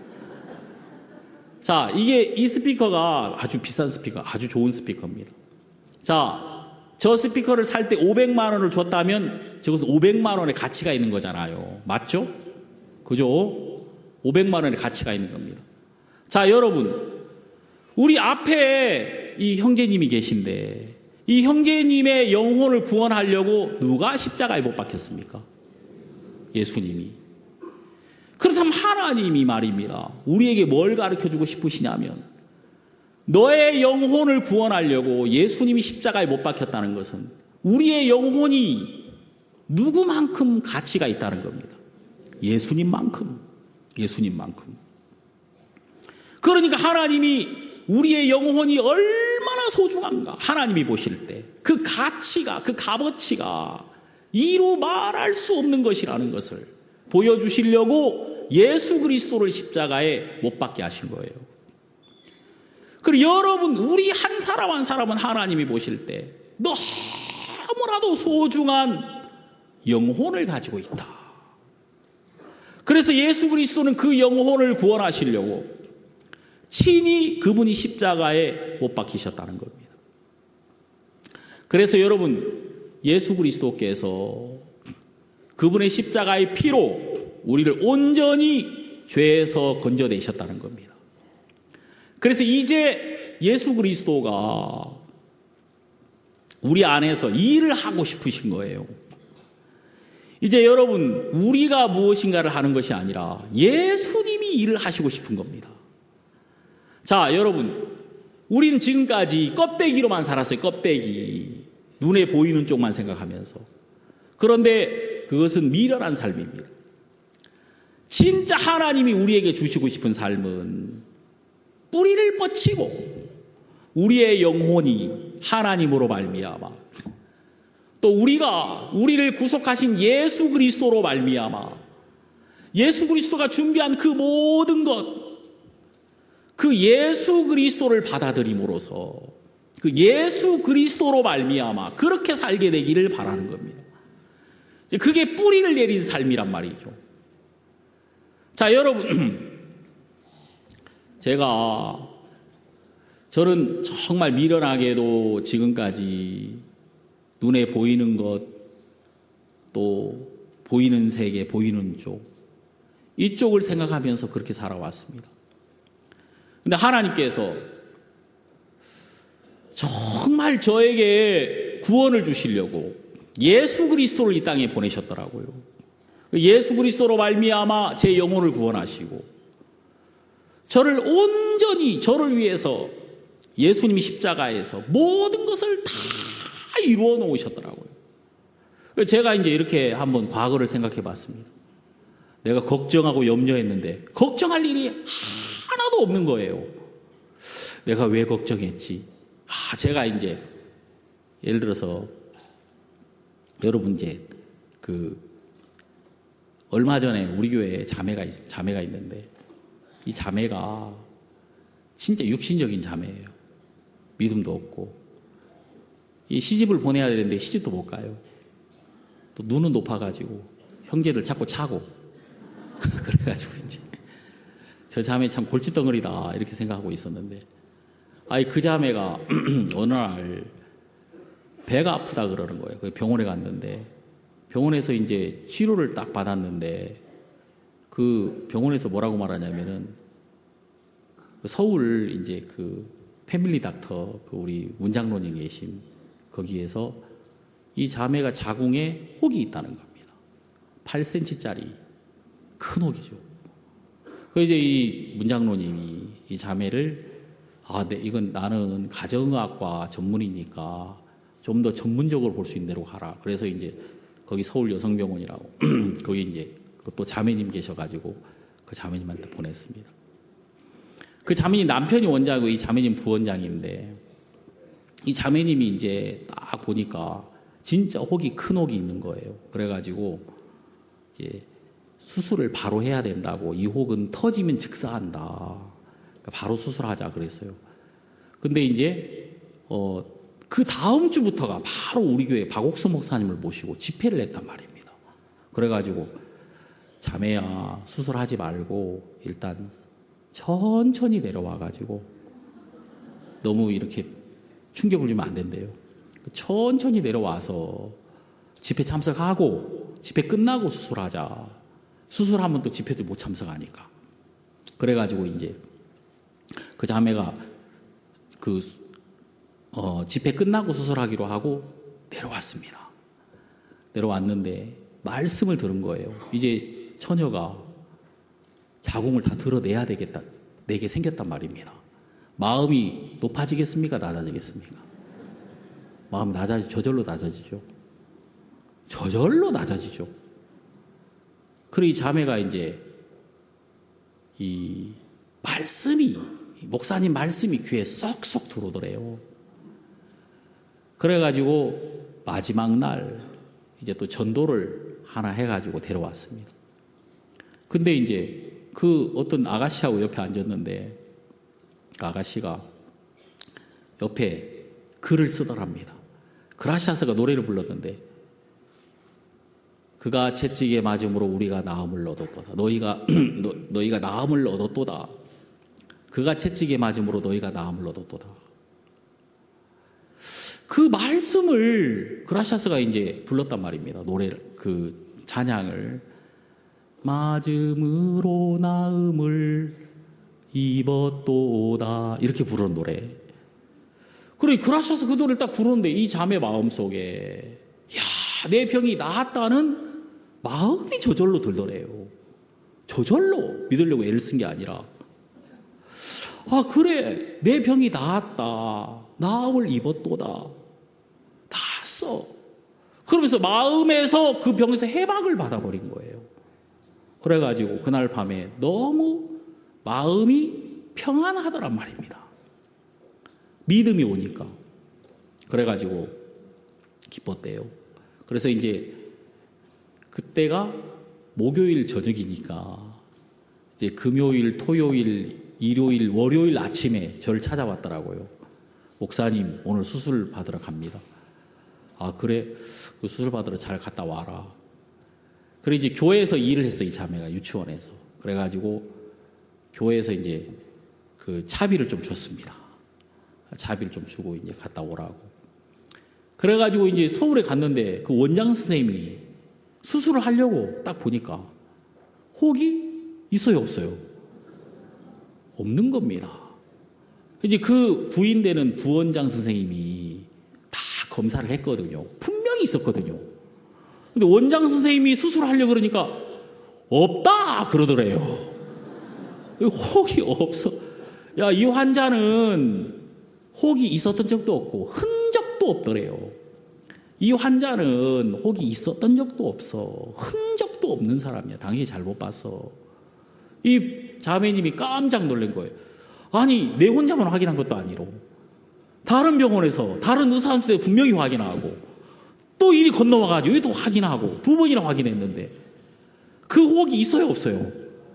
자, 이 스피커가 아주 비싼 스피커, 아주 좋은 스피커입니다. 자, 저 스피커를 살 때 500만 원을 줬다면 저것은 500만 원의 가치가 있는 거잖아요. 맞죠? 그죠? 500만 원의 가치가 있는 겁니다. 자, 여러분, 우리 앞에 이 형제님이 계신데 이 형제님의 영혼을 구원하려고 누가 십자가에 못 박혔습니까? 예수님이. 그렇다면 하나님이 말입니다. 우리에게 뭘 가르쳐주고 싶으시냐면 너의 영혼을 구원하려고 예수님이 십자가에 못 박혔다는 것은 우리의 영혼이 누구만큼 가치가 있다는 겁니다. 예수님만큼. 그러니까 하나님이 우리의 영혼이 얼마나 소중한가 하나님이 보실 때 그 가치가 그 값어치가 이루 말할 수 없는 것이라는 것을 보여주시려고 예수 그리스도를 십자가에 못 박게 하신 거예요. 그리고 여러분 우리 한 사람 한 사람은 하나님이 보실 때 너무나도 소중한 영혼을 가지고 있다. 그래서 예수 그리스도는 그 영혼을 구원하시려고 친히 그분이 십자가에 못 박히셨다는 겁니다. 그래서 여러분 예수 그리스도께서 그분의 십자가의 피로 우리를 온전히 죄에서 건져내셨다는 겁니다. 그래서 이제 예수 그리스도가 우리 안에서 일을 하고 싶으신 거예요. 이제 여러분 우리가 무엇인가를 하는 것이 아니라 예수님이 일을 하시고 싶은 겁니다. 자, 여러분 우리는 지금까지 껍데기로만 살았어요. 껍데기. 눈에 보이는 쪽만 생각하면서. 그런데 그것은 미련한 삶입니다. 진짜 하나님이 우리에게 주시고 싶은 삶은 뿌리를 뻗치고 우리의 영혼이 하나님으로 말미암아 또 우리를 구속하신 예수 그리스도로 말미암아 예수 그리스도가 준비한 그 모든 것 그 예수 그리스도를 받아들임으로써 그 예수 그리스도로 말미암아 그렇게 살게 되기를 바라는 겁니다. 그게 뿌리를 내린 삶이란 말이죠. 자, 여러분 저는 정말 미련하게도 지금까지 눈에 보이는 것 또 보이는 세계, 보이는 쪽 이쪽을 생각하면서 그렇게 살아왔습니다. 근데 하나님께서 정말 저에게 구원을 주시려고 예수 그리스도를 이 땅에 보내셨더라고요. 예수 그리스도로 말미암아 제 영혼을 구원하시고 저를 위해서 예수님이 십자가에서 모든 것을 다 이루어 놓으셨더라고요. 제가 이제 이렇게 한번 과거를 생각해 봤습니다. 내가 걱정하고 염려했는데 걱정할 일이 하나도 없는 거예요. 내가 왜 걱정했지? 제가 이제 예를 들어서 여러분 이제 얼마 전에 우리 교회에 자매가 있는데 이 자매가 진짜 육신적인 자매예요. 믿음도 없고 이 시집을 보내야 되는데 시집도 못 가요. 또 눈은 높아가지고 형제들 자꾸 차고 그래가지고 이제 저 자매 참 골칫덩어리다 이렇게 생각하고 있었는데 그 자매가 어느 날 배가 아프다 그러는 거예요. 병원에 갔는데 병원에서 이제 치료를 딱 받았는데 그 병원에서 뭐라고 말하냐면은 서울 이제 그 패밀리 닥터 우리 문장로님 계신 거기에서 이 자매가 자궁에 혹이 있다는 겁니다. 8cm짜리 큰 혹이죠. 그 이제 이 문장로님이 이 자매를 이건 나는 가정의학과 전문이니까 좀 더 전문적으로 볼 수 있는 데로 가라. 그래서 이제 거기 서울 여성병원이라고 거기 이제 또 자매님 계셔가지고 그 자매님한테 보냈습니다. 그 자매님 남편이 원장이고 이 자매님 부원장인데 이 자매님이 이제 딱 보니까 진짜 큰 혹이 있는 거예요. 그래가지고 이제 수술을 바로 해야 된다고 이 혹은 터지면 즉사한다. 그러니까 바로 수술하자 그랬어요. 근데 이제 그 다음 주부터가 바로 우리 교회 박옥수 목사님을 모시고 집회를 했단 말입니다. 그래가지고 자매야 수술하지 말고 일단 천천히 내려와가지고 너무 이렇게 충격을 주면 안 된대요. 천천히 내려와서 집회 참석하고 집회 끝나고 수술하자. 수술하면 또 집회도 못 참석하니까. 그래가지고 이제 그 자매가 집회 끝나고 수술하기로 하고 내려왔습니다. 내려왔는데 말씀을 들은 거예요. 이제 처녀가 자궁을 다 드러내야 되겠다. 내게 생겼단 말입니다. 마음이 높아지겠습니까? 낮아지겠습니까? 마음이 저절로 낮아지죠. 저절로 낮아지죠. 그리고 이 자매가 이제 이 말씀이, 목사님 말씀이 귀에 쏙쏙 들어오더래요. 그래가지고 마지막 날 이제 또 전도를 하나 해가지고 데려왔습니다. 근데 이제 그 어떤 아가씨하고 옆에 앉았는데 그 아가씨가 옆에 글을 쓰더랍니다. 그라시아스가 노래를 불렀는데 그가 채찍에 맞음으로 우리가 나음을 얻었도다. 너희가 나음을 얻었도다. 그가 채찍에 맞음으로 너희가 나음을 얻었도다. 그 말씀을 그라시아스가 이제 불렀단 말입니다. 노래를, 그 찬양을. 맞음으로 나음을 입었도다. 이렇게 부르는 노래. 그래, 그라시아스 그 노래를 딱 부르는데 이 자매 마음속에, 야, 내 병이 나았다는 마음이 저절로 들더래요. 저절로 믿으려고 애를 쓴 게 아니라. 아, 그래, 내 병이 나았다. 나음을 입었도다. 나았어. 그러면서 마음에서 그 병에서 해방을 받아버린 거예요. 그래가지고 그날 밤에 너무 마음이 평안하더란 말입니다. 믿음이 오니까. 그래가지고 기뻤대요. 그래서 이제 그때가 목요일 저녁이니까 이제 금요일, 토요일, 일요일, 월요일 아침에 저를 찾아왔더라고요. 목사님, 오늘 수술 받으러 갑니다. 아, 그래? 그 수술 받으러 잘 갔다 와라. 그래, 이제 교회에서 일을 했어, 이 자매가, 유치원에서. 그래가지고 교회에서 이제 그 차비를 좀 줬습니다. 차비를 좀 주고 이제 갔다 오라고. 그래가지고 이제 서울에 갔는데 그 원장 선생님이 수술을 하려고 딱 보니까 혹이 있어요, 없어요? 없는 겁니다. 이제 그 부인되는 부원장 선생님이 다 검사를 했거든요. 분명히 있었거든요. 근데 원장 선생님이 수술하려고 그러니까 없다 그러더래요. 혹이 없어. 야, 이 환자는 혹이 있었던 적도 없고 흔적도 없더래요. 이 환자는 혹이 있었던 적도 없어. 흔적도 없는 사람이야. 당신이 잘못 봤어. 이 자매님이 깜짝 놀란 거예요. 아니, 내 혼자만 확인한 것도 아니고 다른 병원에서 다른 의사한테 분명히 확인하고 또 일이 건너와가지고 여기도 확인하고 2번이나 확인했는데 그 혹이 있어요, 없어요?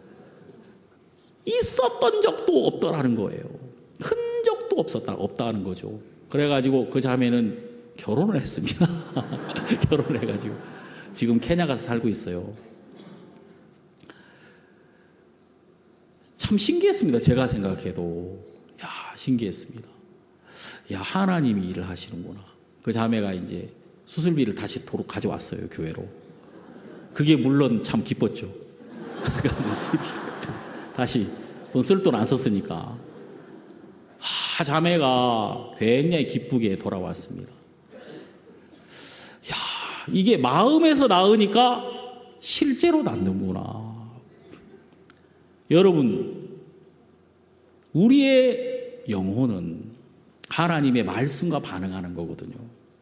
있었던 적도 없더라는 거예요. 흔적도 없다는 거죠. 그래가지고 그 자매는 결혼을 했습니다. 결혼을 해가지고 지금 케냐 가서 살고 있어요. 참 신기했습니다. 제가 생각해도. 야, 신기했습니다. 야, 하나님이 일을 하시는구나. 그 자매가 이제 수술비를 다시 도로 가져왔어요, 교회로. 그게 물론 참 기뻤죠. 다시 돈 쓸 돈 안 썼으니까. 자매가 굉장히 기쁘게 돌아왔습니다. 야, 이게 마음에서 나으니까 실제로 낫는구나. 여러분, 우리의 영혼은 하나님의 말씀과 반응하는 거거든요.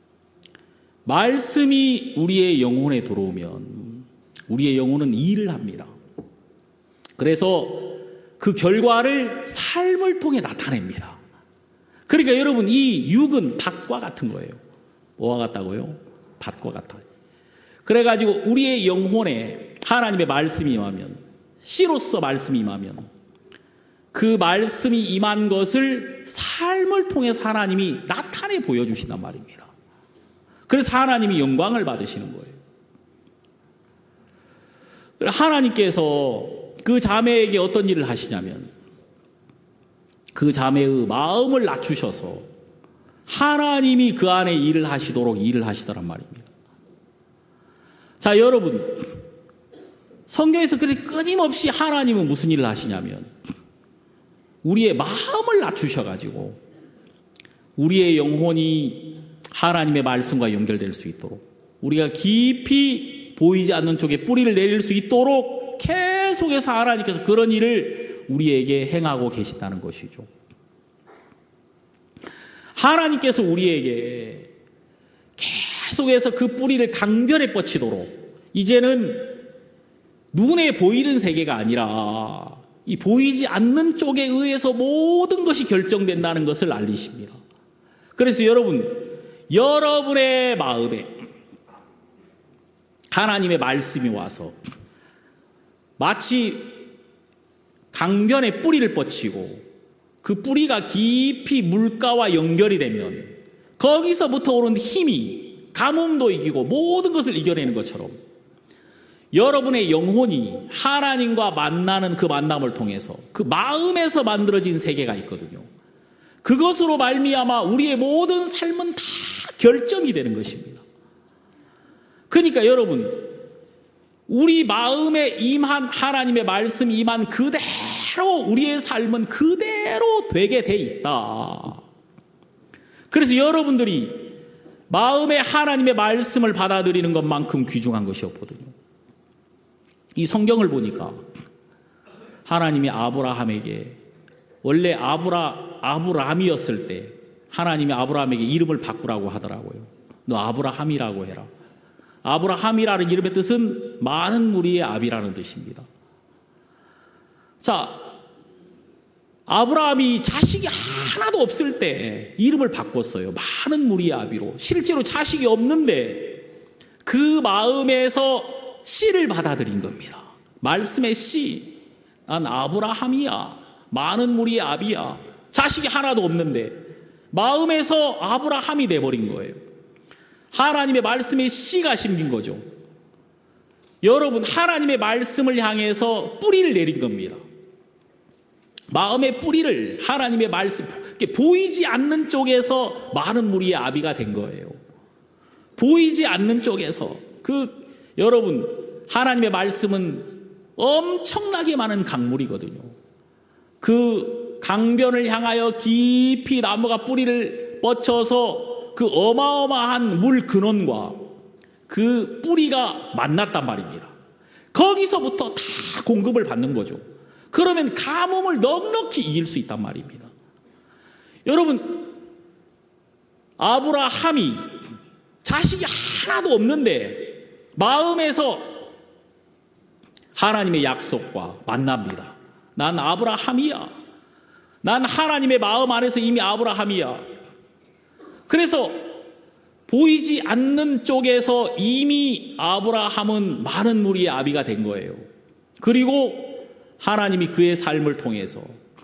말씀이 우리의 영혼에 들어오면 우리의 영혼은 일을 합니다. 그래서 그 결과를 삶을 통해 나타냅니다. 그러니까 여러분, 이 육은 밭과 같은 거예요. 뭐와 같다고요? 밭과 같아요. 그래가지고 우리의 영혼에 하나님의 말씀이 임하면, 씨로서 말씀이 임하면 그 말씀이 임한 것을 삶을 통해서 하나님이 나타내 보여주신단 말입니다. 그래서 하나님이 영광을 받으시는 거예요. 하나님께서 그 자매에게 어떤 일을 하시냐면 그 자매의 마음을 낮추셔서 하나님이 그 안에 일을 하시도록 일을 하시더란 말입니다. 자, 여러분, 성경에서 그렇게 끊임없이 하나님은 무슨 일을 하시냐면 우리의 마음을 낮추셔가지고 우리의 영혼이 하나님의 말씀과 연결될 수 있도록, 우리가 깊이 보이지 않는 쪽에 뿌리를 내릴 수 있도록 계속해서 하나님께서 그런 일을 우리에게 행하고 계신다는 것이죠. 하나님께서 우리에게 계속해서 그 뿌리를 강변에 뻗치도록, 이제는 눈에 보이는 세계가 아니라 이 보이지 않는 쪽에 의해서 모든 것이 결정된다는 것을 알리십니다. 그래서 여러분의 마음에 하나님의 말씀이 와서 마치 강변에 뿌리를 뻗치고 그 뿌리가 깊이 물가와 연결이 되면 거기서부터 오는 힘이 가뭄도 이기고 모든 것을 이겨내는 것처럼, 여러분의 영혼이 하나님과 만나는 그 만남을 통해서 그 마음에서 만들어진 세계가 있거든요. 그것으로 말미암아 우리의 모든 삶은 다 결정이 되는 것입니다. 그러니까 여러분, 우리 마음에 임한 하나님의 말씀이 임한 그대로 우리의 삶은 그대로 되게 돼 있다. 그래서 여러분들이 마음에 하나님의 말씀을 받아들이는 것만큼 귀중한 것이 없거든요. 이 성경을 보니까 하나님이 아브라함에게, 원래 아브라함이었을 때 하나님이 아브라함에게 이름을 바꾸라고 하더라고요. 너 아브라함이라고 해라. 아브라함이라는 이름의 뜻은 많은 무리의 아비라는 뜻입니다. 자, 아브라함이 자식이 하나도 없을 때 이름을 바꿨어요. 많은 무리의 아비로. 실제로 자식이 없는데 그 마음에서 씨를 받아들인 겁니다. 말씀의 씨. 난 아브라함이야. 많은 무리의 아비야. 자식이 하나도 없는데 마음에서 아브라함이 돼버린 거예요. 하나님의 말씀의 씨가 심긴 거죠. 여러분, 하나님의 말씀을 향해서 뿌리를 내린 겁니다. 마음의 뿌리를 하나님의 말씀, 보이지 않는 쪽에서 많은 무리의 아비가 된 거예요. 보이지 않는 쪽에서. 여러분, 하나님의 말씀은 엄청나게 많은 강물이거든요. 그 강변을 향하여 깊이 나무가 뿌리를 뻗쳐서 그 어마어마한 물 근원과 그 뿌리가 만났단 말입니다. 거기서부터 다 공급을 받는 거죠. 그러면 가뭄을 넉넉히 이길 수 있단 말입니다. 여러분, 아브라함이 자식이 하나도 없는데 마음에서 하나님의 약속과 만납니다. 난 아브라함이야. 난 하나님의 마음 안에서 이미 아브라함이야. 그래서 보이지 않는 쪽에서 이미 아브라함은 많은 무리의 아비가 된 거예요. 그리고 하나님이 그의 삶을 통해서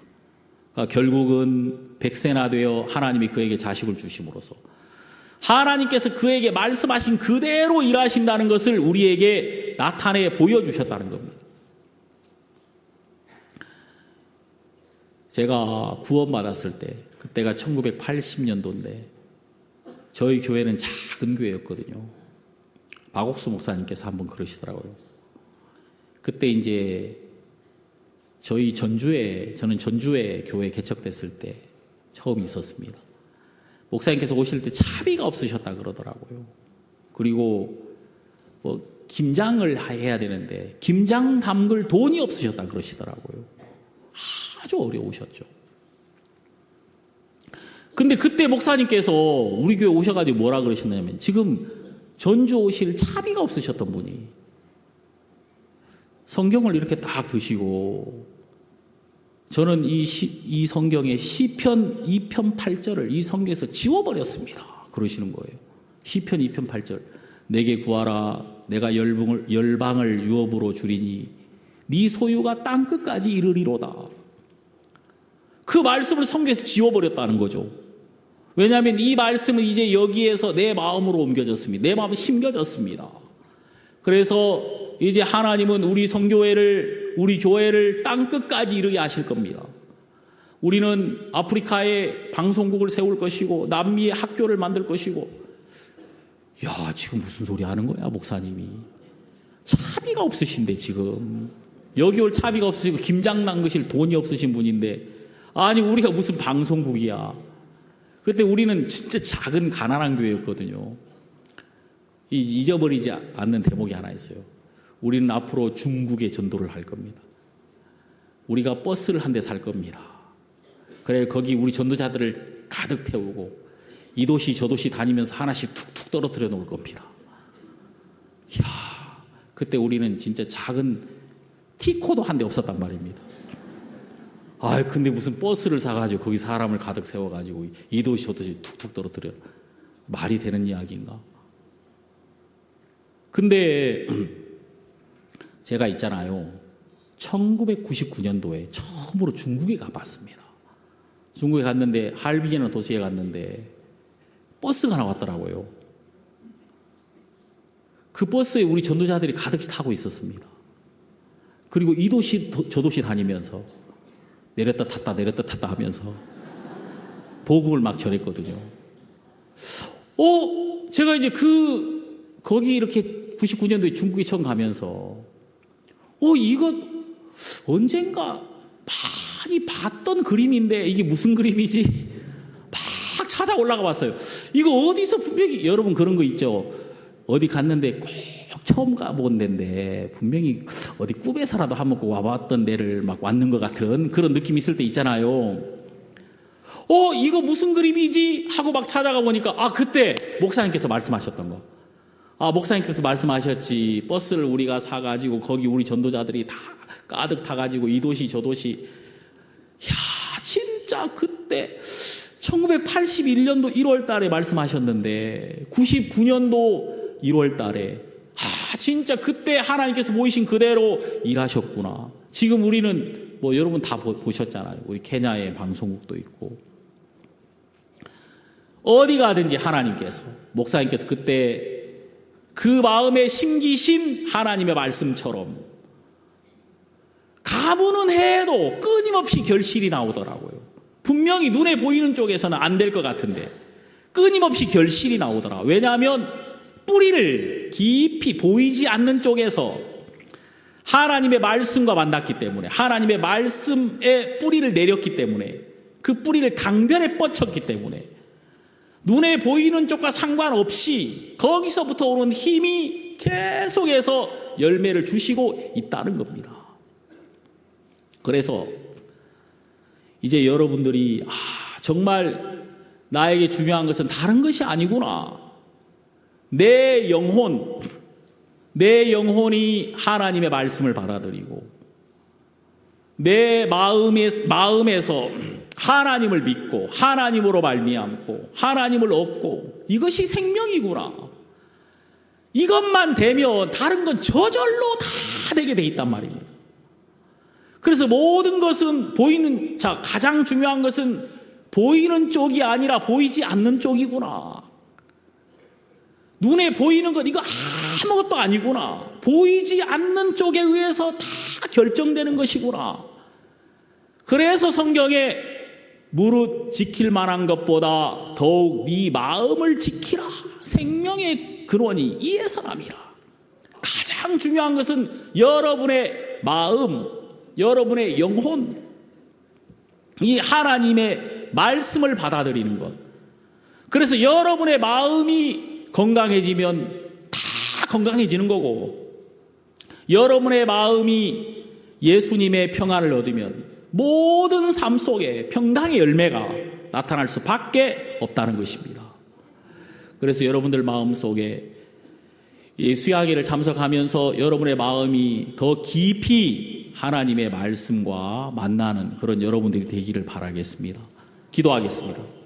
결국은 백세나 되어 하나님이 그에게 자식을 주심으로써 하나님께서 그에게 말씀하신 그대로 일하신다는 것을 우리에게 나타내 보여주셨다는 겁니다. 제가 구원받았을 때, 그때가 1980년도인데 저희 교회는 작은 교회였거든요. 박옥수 목사님께서 한번 그러시더라고요. 그때 이제 저는 전주에 교회 개척됐을 때 처음 있었습니다. 목사님께서 오실 때 차비가 없으셨다 그러더라고요. 그리고 김장을 해야 되는데 김장 담글 돈이 없으셨다 그러시더라고요. 아주 어려우셨죠. 근데 그때 목사님께서 우리 교회 오셔가지고 뭐라 그러셨냐면, 지금 전주 오실 차비가 없으셨던 분이 성경을 이렇게 딱 드시고, 저는 이 성경의 시편 2편 8절을 이 성경에서 지워버렸습니다. 그러시는 거예요. 시편 2편 8절. 내게 구하라. 내가 열방을 유업으로 주리니 네 소유가 땅끝까지 이르리로다. 그 말씀을 성경에서 지워버렸다는 거죠. 왜냐하면 이 말씀은 이제 여기에서 내 마음으로 옮겨졌습니다. 내 마음이 심겨졌습니다. 그래서 이제 하나님은 우리 교회를 땅끝까지 이르게 하실 겁니다. 우리는 아프리카에 방송국을 세울 것이고 남미에 학교를 만들 것이고. 야, 지금 무슨 소리 하는 거야, 목사님이. 차비가 없으신데 지금. 여기 올 차비가 없으시고 김장 남기실 돈이 없으신 분인데, 아니 우리가 무슨 방송국이야. 그때 우리는 진짜 작은 가난한 교회였거든요. 잊어버리지 않는 대목이 하나 있어요. 우리는 앞으로 중국에 전도를 할 겁니다. 우리가 버스를 한 대 살 겁니다. 그래 거기 우리 전도자들을 가득 태우고 이 도시 저 도시 다니면서 하나씩 툭툭 떨어뜨려 놓을 겁니다. 이야, 그때 우리는 진짜 작은 티코도 한 대 없었단 말입니다. 근데 무슨 버스를 사가지고 거기 사람을 가득 세워가지고 이 도시 저 도시 툭툭 떨어뜨려. 말이 되는 이야기인가? 근데 제가 있잖아요. 1999년도에 처음으로 중국에 가봤습니다. 중국에 갔는데 할빈이라는 도시에 갔는데 버스가 나왔더라고요. 그 버스에 우리 전도자들이 가득 타고 있었습니다. 그리고 이 도시 저 도시 다니면서 내렸다 탔다 하면서 복음을 막 전했거든요. 제가 이제 거기 이렇게 99년도에 중국에 처음 가면서 이거 언젠가 많이 봤던 그림인데 이게 무슨 그림이지? 막 찾아 올라가 봤어요. 이거 어디서 분명히 여러분 그런 거 있죠? 어디 갔는데 꼭 처음 가본 데인데 분명히 어디 꿈에서라도 한번 꼭 와봤던 데를 막 왔는 것 같은 그런 느낌 있을 때 있잖아요. 이거 무슨 그림이지? 하고 막 찾아가 보니까 그때 목사님께서 말씀하셨던 거. 목사님께서 말씀하셨지. 버스를 우리가 사가지고 거기 우리 전도자들이 다 가득 타가지고 이 도시 저 도시. 진짜 그때 1981년도 1월 달에 말씀하셨는데 99년도 1월 달에 진짜 그때 하나님께서 보이신 그대로 일하셨구나. 지금 우리는 여러분 다 보셨잖아요. 우리 케냐에 방송국도 있고 어디 가든지 하나님께서 목사님께서 그때 그 마음에 심기신 하나님의 말씀처럼 가보는 해에도 끊임없이 결실이 나오더라고요. 분명히 눈에 보이는 쪽에서는 안 될 것 같은데 끊임없이 결실이 나오더라. 왜냐하면 뿌리를 깊이 보이지 않는 쪽에서 하나님의 말씀과 만났기 때문에 하나님의 말씀에 뿌리를 내렸기 때문에 그 뿌리를 강변에 뻗쳤기 때문에 눈에 보이는 쪽과 상관없이 거기서부터 오는 힘이 계속해서 열매를 주시고 있다는 겁니다. 그래서 이제 여러분들이 정말 나에게 중요한 것은 다른 것이 아니구나. 내 영혼이 하나님의 말씀을 받아들이고 내 마음에서 하나님을 믿고 하나님으로 말미암고 하나님을 얻고 이것이 생명이구나. 이것만 되면 다른 건 저절로 다 되게 돼 있단 말입니다. 그래서 모든 것은 가장 중요한 것은 보이는 쪽이 아니라 보이지 않는 쪽이구나. 눈에 보이는 것 이거 아무것도 아니구나. 보이지 않는 쪽에 의해서 다 결정되는 것이구나. 그래서 성경에 무릇 지킬 만한 것보다 더욱 네 마음을 지키라. 생명의 근원이 이에서 남이라. 가장 중요한 것은 여러분의 마음, 여러분의 영혼, 이 하나님의 말씀을 받아들이는 것. 그래서 여러분의 마음이 건강해지면 다 건강해지는 거고 여러분의 마음이 예수님의 평안을 얻으면 모든 삶 속에 평강의 열매가 나타날 수밖에 없다는 것입니다. 그래서 여러분들 마음속에 수양회를 참석하면서 여러분의 마음이 더 깊이 하나님의 말씀과 만나는 그런 여러분들이 되기를 바라겠습니다. 기도하겠습니다.